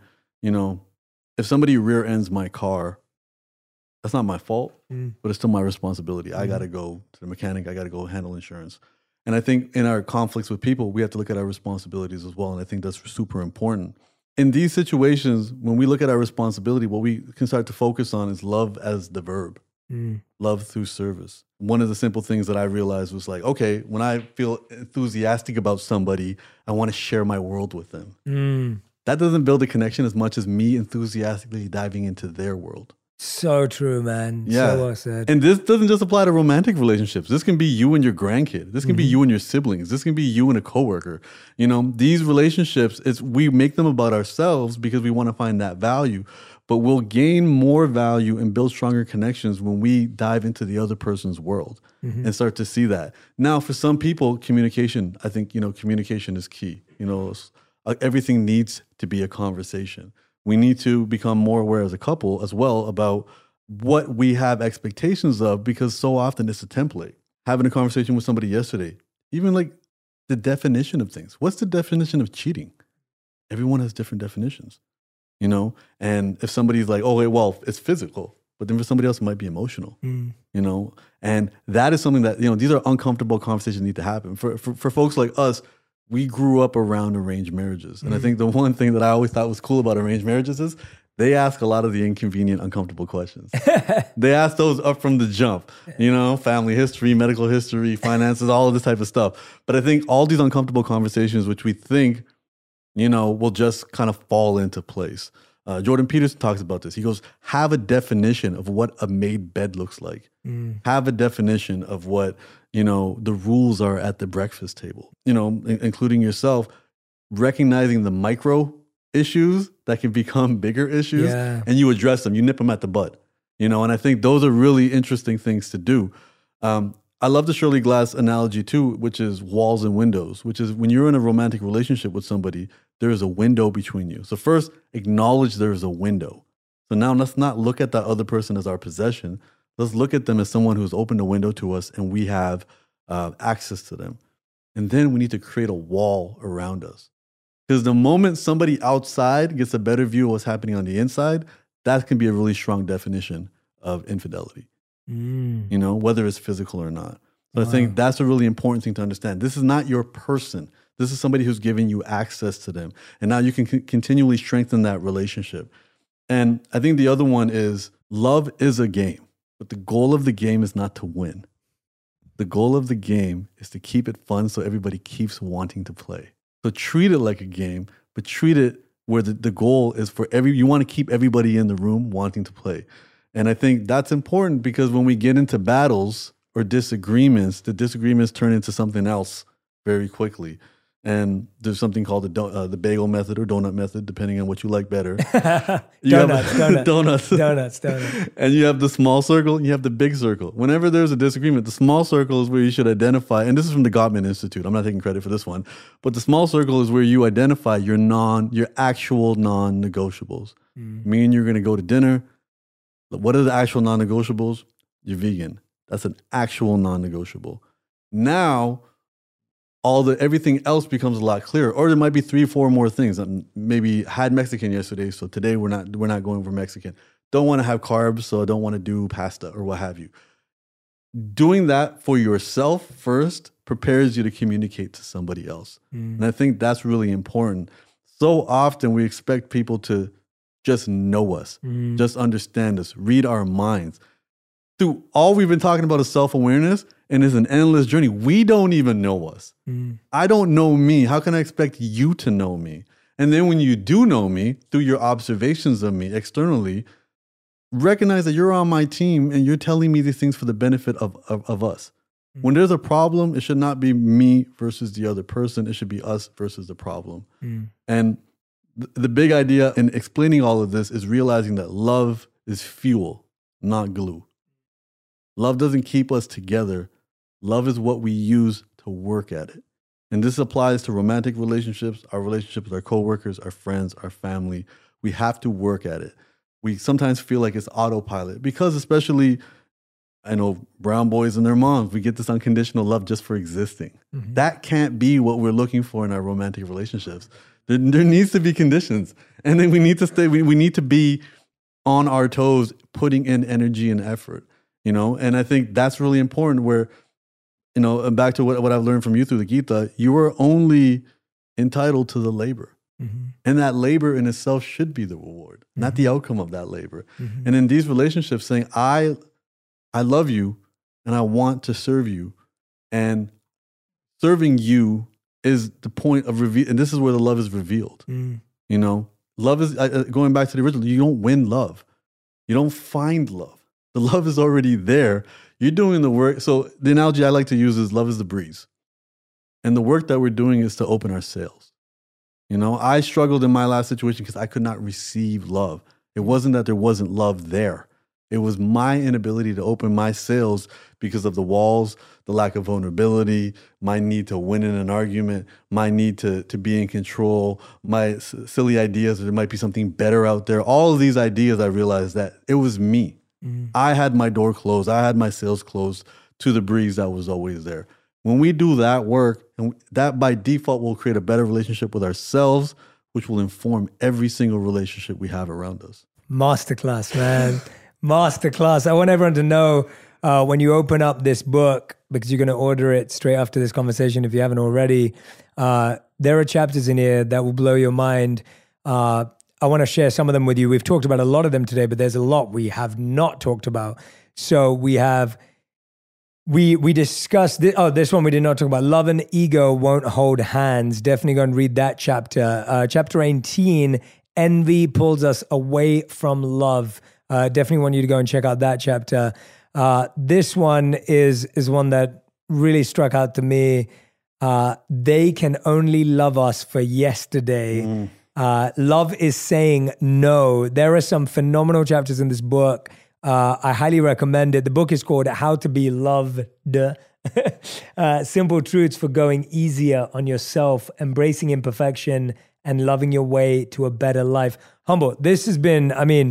S2: if somebody rear ends my car, that's not my fault, but it's still my responsibility. I got to go to the mechanic. I got to go handle insurance. And I think in our conflicts with people, we have to look at our responsibilities as well. And I think that's super important. In these situations, when we look at our responsibility, what we can start to focus on is love as the verb, love through service. One of the simple things that I realized was like, okay, when I feel enthusiastic about somebody, I want to share my world with them. That doesn't build a connection as much as me enthusiastically diving into their world.
S1: So true, man.
S2: Yeah.
S1: So well said.
S2: And this doesn't just apply to romantic relationships. This can be you and your grandkid. This can be you and your siblings. This can be you and a coworker. These relationships, we make them about ourselves because we want to find that value. But we'll gain more value and build stronger connections when we dive into the other person's world and start to see that. Now, for some people, communication, I think, communication is key. Everything needs to be a conversation. We need to become more aware as a couple as well about what we have expectations of, because so often it's a template. Having a conversation with somebody yesterday, even like the definition of things. What's the definition of cheating? Everyone has different definitions, you know? And if somebody's like, oh, wait, well, it's physical, but then for somebody else, it might be emotional, you know? And that is something that, you know, these are uncomfortable conversations that need to happen. For folks like us, we grew up around arranged marriages. And I think the one thing that I always thought was cool about arranged marriages is they ask a lot of the inconvenient, uncomfortable questions. They ask those up from the jump, you know, family history, medical history, finances, all of this type of stuff. But I think all these uncomfortable conversations, which we think, you know, will just kind of fall into place. Jordan Peterson talks about this. He goes, have a definition of what a made bed looks like. Have a definition of what, you know, the rules are at the breakfast table, you know, including yourself, recognizing the micro issues that can become bigger issues, and you address them, you nip them at the bud, you know, and I think those are really interesting things to do. I love the Shirley Glass analogy too, which is walls and windows, which is when you're in a romantic relationship with somebody, there is a window between you. So first, acknowledge there is a window. So now let's not look at that other person as our possession. Let's look at them as someone who's opened a window to us and we have access to them. And then we need to create a wall around us. Because the moment somebody outside gets a better view of what's happening on the inside, that can be a really strong definition of infidelity, you know, whether it's physical or not. So I think that's a really important thing to understand. This is not your person. This is somebody who's giving you access to them. And now you can continually strengthen that relationship. And I think the other one is love is a game, but the goal of the game is not to win. The goal of the game is to keep it fun so everybody keeps wanting to play. So treat it like a game, but treat it where the goal is for you want to keep everybody in the room wanting to play. And I think that's important because when we get into battles or disagreements, the disagreements turn into something else very quickly. And there's something called the bagel method or donut method, depending on what you like better. Donuts. And you have the small circle, and you have the big circle. Whenever there's a disagreement, the small circle is where you should identify, and this is from the Gottman Institute. I'm not taking credit for this one, but the small circle is where you identify your actual non-negotiables. Me and you're going to go to dinner. What are the actual non-negotiables? You're vegan. That's an actual non-negotiable. Now, everything else becomes a lot clearer. Or there might be 3 or 4 more things. Maybe had Mexican yesterday, so today we're not going for Mexican. Don't want to have carbs, so I don't want to do pasta or what have you. Doing that for yourself first prepares you to communicate to somebody else. And I think that's really important. So often we expect people to just know us, just understand us, read our minds. Through all we've been talking about is self-awareness, and it's an endless journey. We don't even know us. I don't know me. How can I expect you to know me? And then when you do know me, through your observations of me externally, recognize that you're on my team and you're telling me these things for the benefit of us. When there's a problem, it should not be me versus the other person. It should be us versus the problem. And the big idea in explaining all of this is realizing that love is fuel, not glue. Love doesn't keep us together. Love is what we use to work at it. And this applies to romantic relationships, our relationship with our coworkers, our friends, our family. We have to work at it. We sometimes feel like it's autopilot because especially, I know brown boys and their moms, we get this unconditional love just for existing. That can't be what we're looking for in our romantic relationships. There needs to be conditions. And then we need to stay, we need to be on our toes, putting in energy and effort. You know, and I think that's really important where, you know, and back to what I've learned from you through the Gita, you are only entitled to the labor. And that labor in itself should be the reward, not the outcome of that labor. And in these relationships saying, I love you and I want to serve you. And serving you is the point of reveal. And this is where the love is revealed. You know, love is, going back to the original, you don't win love. You don't find love. The love is already there. You're doing the work. So the analogy I like to use is love is the breeze. And the work that we're doing is to open our sails. You know, I struggled in my last situation because I could not receive love. It wasn't that there wasn't love there. It was my inability to open my sails because of the walls, the lack of vulnerability, my need to win in an argument, my need to be in control, my silly ideas that there might be something better out there. All of these ideas, I realized that it was me. I had my door closed. I had my sails closed to the breeze that was always there. When we do that work, and that by default will create a better relationship with ourselves, which will inform every single relationship we have around us.
S1: Masterclass, man. Masterclass. I want everyone to know when you open up this book, because you're going to order it straight after this conversation if you haven't already, there are chapters in here that will blow your mind. I want to share some of them with you. We've talked about a lot of them today, but there's a lot we have not talked about. So we discussed this. Oh, this one we did not talk about. Love and ego won't hold hands. Definitely go and read that chapter. Chapter 18, envy pulls us away from love. Definitely want you to go and check out that chapter. This one is one that really struck out to me. They can only love us for yesterday. Love is saying no. There are some phenomenal chapters in this book. I highly recommend it. The book is called How to Be Loved. Simple Truths for Going Easier on Yourself, Embracing Imperfection, and Loving Your Way to a Better Life. Humble, this has been,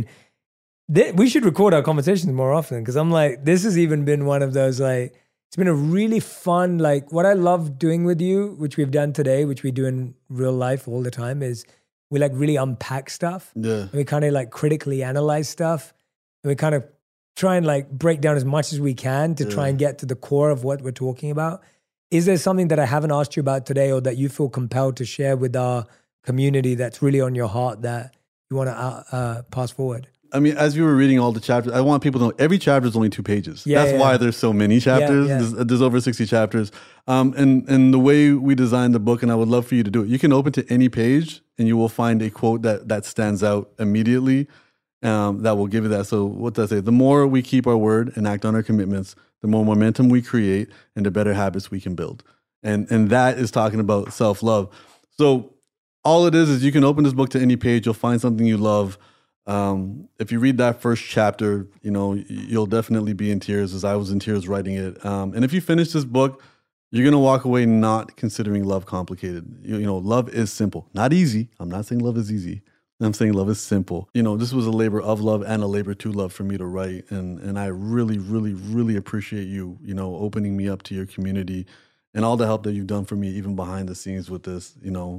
S1: we should record our conversations more often, because I'm like, this has even been one of those, like, it's been a really fun, like, what I love doing with you, which we've done today, which we do in real life all the time, is we like really unpack stuff.
S2: Yeah.
S1: And we kind of like critically analyze stuff. And we kind of try and like break down as much as we can to try and get to the core of what we're talking about. Is there something that I haven't asked you about today, or that you feel compelled to share with our community that's really on your heart that you want to pass forward?
S2: As you were reading all the chapters, I want people to know every chapter is only 2 pages. That's why there's so many chapters.
S1: Yeah.
S2: There's over 60 chapters. And the way we designed the book, and I would love for you to do it, you can open to any page and you will find a quote that stands out immediately. That will give you that. So what does it say? The more we keep our word and act on our commitments, the more momentum we create and the better habits we can build. And that is talking about self-love. So all it is you can open this book to any page. You'll find something you love. If you read that first chapter, you'll definitely be in tears, as I was in tears writing it. And if you finish this book, you're going to walk away not considering love complicated. Love is simple, not easy. I'm not saying love is easy. I'm saying love is simple. This was a labor of love and a labor to love for me to write. And I really, really, really appreciate you, opening me up to your community and all the help that you've done for me, even behind the scenes with this.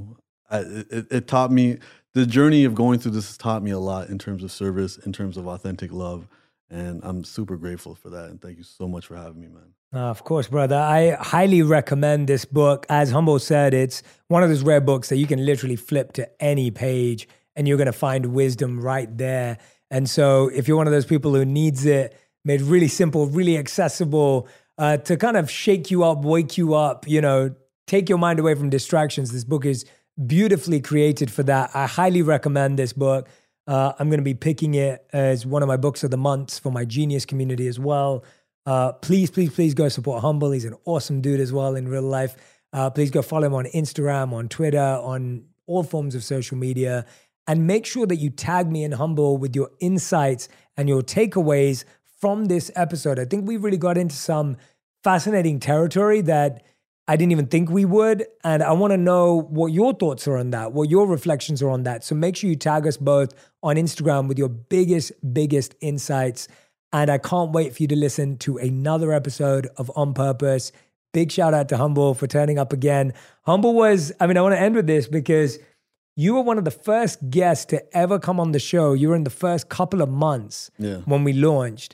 S2: It taught me, the journey of going through this has taught me a lot in terms of service, in terms of authentic love. And I'm super grateful for that. And thank you so much for having me, man.
S1: Of course, brother. I highly recommend this book. As Humble said, it's one of those rare books that you can literally flip to any page and you're going to find wisdom right there. And so if you're one of those people who needs it made really simple, really accessible, to kind of shake you up, wake you up, take your mind away from distractions, this book is beautifully created for that. I highly recommend this book. I'm going to be picking it as one of my books of the month for my Genius community as well. Please go support Humble. He's an awesome dude as well in real life. Please go follow him on Instagram, on Twitter, on all forms of social media. And make sure that you tag me and Humble with your insights and your takeaways from this episode. I think we really got into some fascinating territory that I didn't even think we would. And I want to know what your thoughts are on that, what your reflections are on that. So make sure you tag us both on Instagram with your biggest insights. And I can't wait for you to listen to another episode of On Purpose. Big shout out to Humble for turning up again. Humble was, I want to end with this because you were one of the first guests to ever come on the show. You were in the first couple of months when we launched.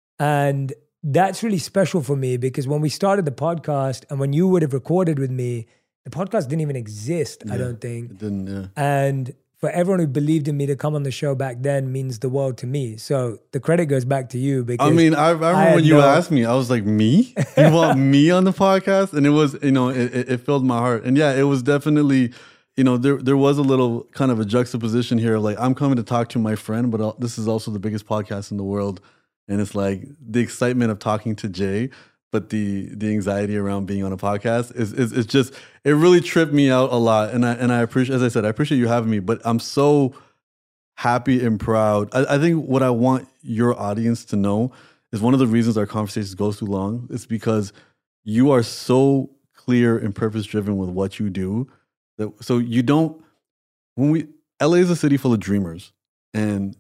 S1: And that's really special for me because when we started the podcast and when you would have recorded with me, the podcast didn't even exist, I don't think.
S2: It didn't, yeah.
S1: And for everyone who believed in me to come on the show back then means the world to me. So the credit goes back to you because
S2: I remember when you asked me, I was like, me? You want me on the podcast? And it was, it filled my heart. And yeah, it was definitely, there was a little kind of a juxtaposition here of like, I'm coming to talk to my friend, but this is also the biggest podcast in the world. And it's like the excitement of talking to Jay, but the anxiety around being on a podcast is just, it really tripped me out a lot. And I appreciate, as I said, I appreciate you having me, but I'm so happy and proud. I think what I want your audience to know is one of the reasons our conversations go too long is because you are so clear and purpose driven with what you do. So you don't, LA is a city full of dreamers and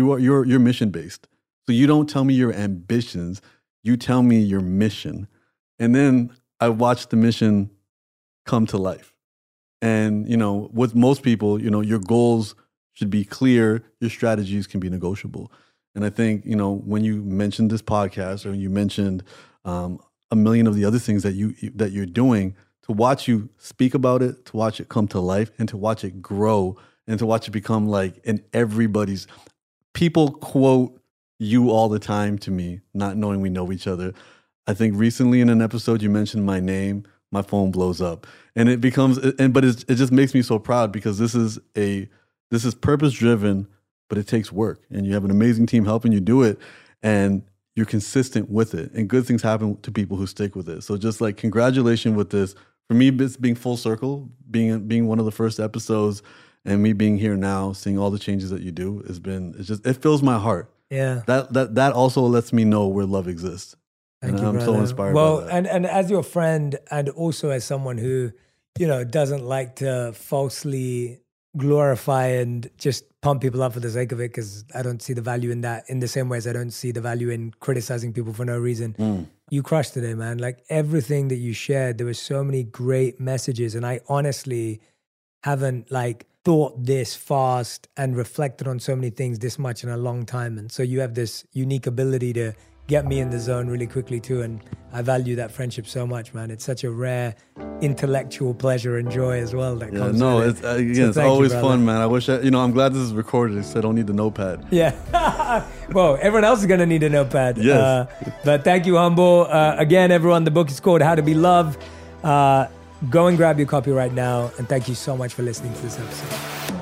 S2: you're mission based. So you don't tell me your ambitions, you tell me your mission. And then I watched the mission come to life. And, with most people, your goals should be clear. Your strategies can be negotiable. And I think, when you mentioned this podcast, or you mentioned a million of the other things that you're doing, to watch you speak about it, to watch it come to life, and to watch it grow, and to watch it become like in everybody's. People quote you all the time to me, not knowing we know each other. I think recently in an episode you mentioned my name, my phone blows up, and it becomes. But it just makes me so proud, because this is purpose driven, but it takes work, and you have an amazing team helping you do it, and you're consistent with it, and good things happen to people who stick with it. So just like congratulations with this. For me, it's being full circle, being one of the first episodes, and me being here now, seeing all the changes that you do, it fills my heart.
S1: Yeah.
S2: That also lets me know where love exists.
S1: Thank you,
S2: I'm
S1: brother.
S2: so inspired
S1: by that.
S2: And
S1: as your friend, and also as someone who, doesn't like to falsely glorify and just pump people up for the sake of it, because I don't see the value in that, in the same way as I don't see the value in criticizing people for no reason. You crushed today, man. Like everything that you shared, there were so many great messages, and I honestly haven't thought this fast and reflected on so many things this much in a long time. And so you have this unique ability to get me in the zone really quickly too. And I value that friendship so much, man. It's such a rare intellectual pleasure and joy as well that comes with it.
S2: It's always fun, man. I wish, I'm glad this is recorded, so I don't need the notepad.
S1: Yeah. Well, everyone else is going to need a notepad.
S2: Yes.
S1: But thank you, Humble. Again, everyone, the book is called How to Be Loved. Go and grab your copy right now. And thank you so much for listening to this episode.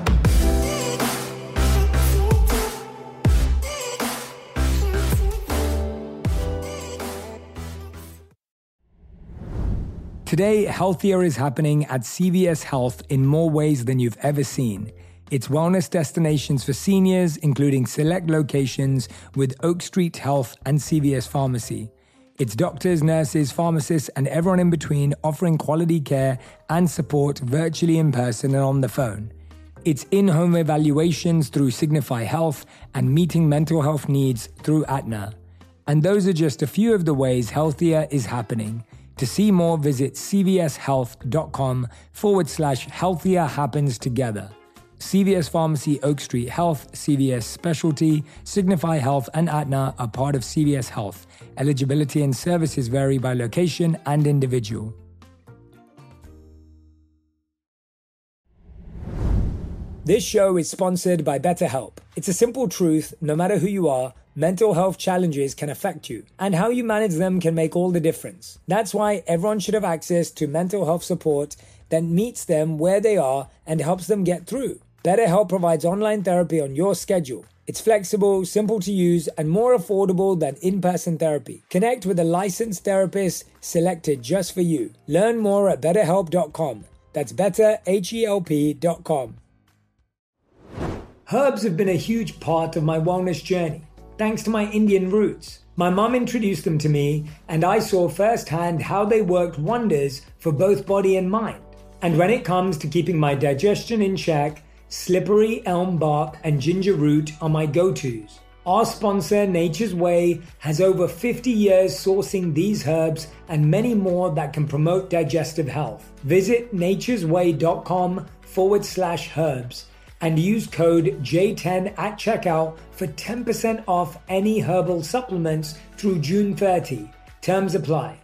S1: Today, healthier is happening at CVS Health in more ways than you've ever seen. It's wellness destinations for seniors, including select locations with Oak Street Health and CVS Pharmacy. It's doctors, nurses, pharmacists, and everyone in between offering quality care and support virtually, in person, and on the phone. It's in-home evaluations through Signify Health and meeting mental health needs through Aetna. And those are just a few of the ways healthier is happening. To see more, visit cvshealth.com/healthier happens together. CVS Pharmacy, Oak Street Health, CVS Specialty, Signify Health, and Aetna are part of CVS Health. Eligibility and services vary by location and individual. This show is sponsored by BetterHelp. It's a simple truth: no matter who you are, mental health challenges can affect you, and how you manage them can make all the difference. That's why everyone should have access to mental health support that meets them where they are and helps them get through. BetterHelp provides online therapy on your schedule. It's flexible, simple to use, and more affordable than in-person therapy. Connect with a licensed therapist selected just for you. Learn more at betterhelp.com. That's betterhelp.com. Herbs have been a huge part of my wellness journey, thanks to my Indian roots. My mom introduced them to me, and I saw firsthand how they worked wonders for both body and mind. And when it comes to keeping my digestion in check, slippery elm bark and ginger root are my go-tos. Our sponsor, Nature's Way, has over 50 years sourcing these herbs and many more that can promote digestive health. Visit naturesway.com/herbs and use code J10 at checkout for 10% off any herbal supplements through June 30. Terms apply.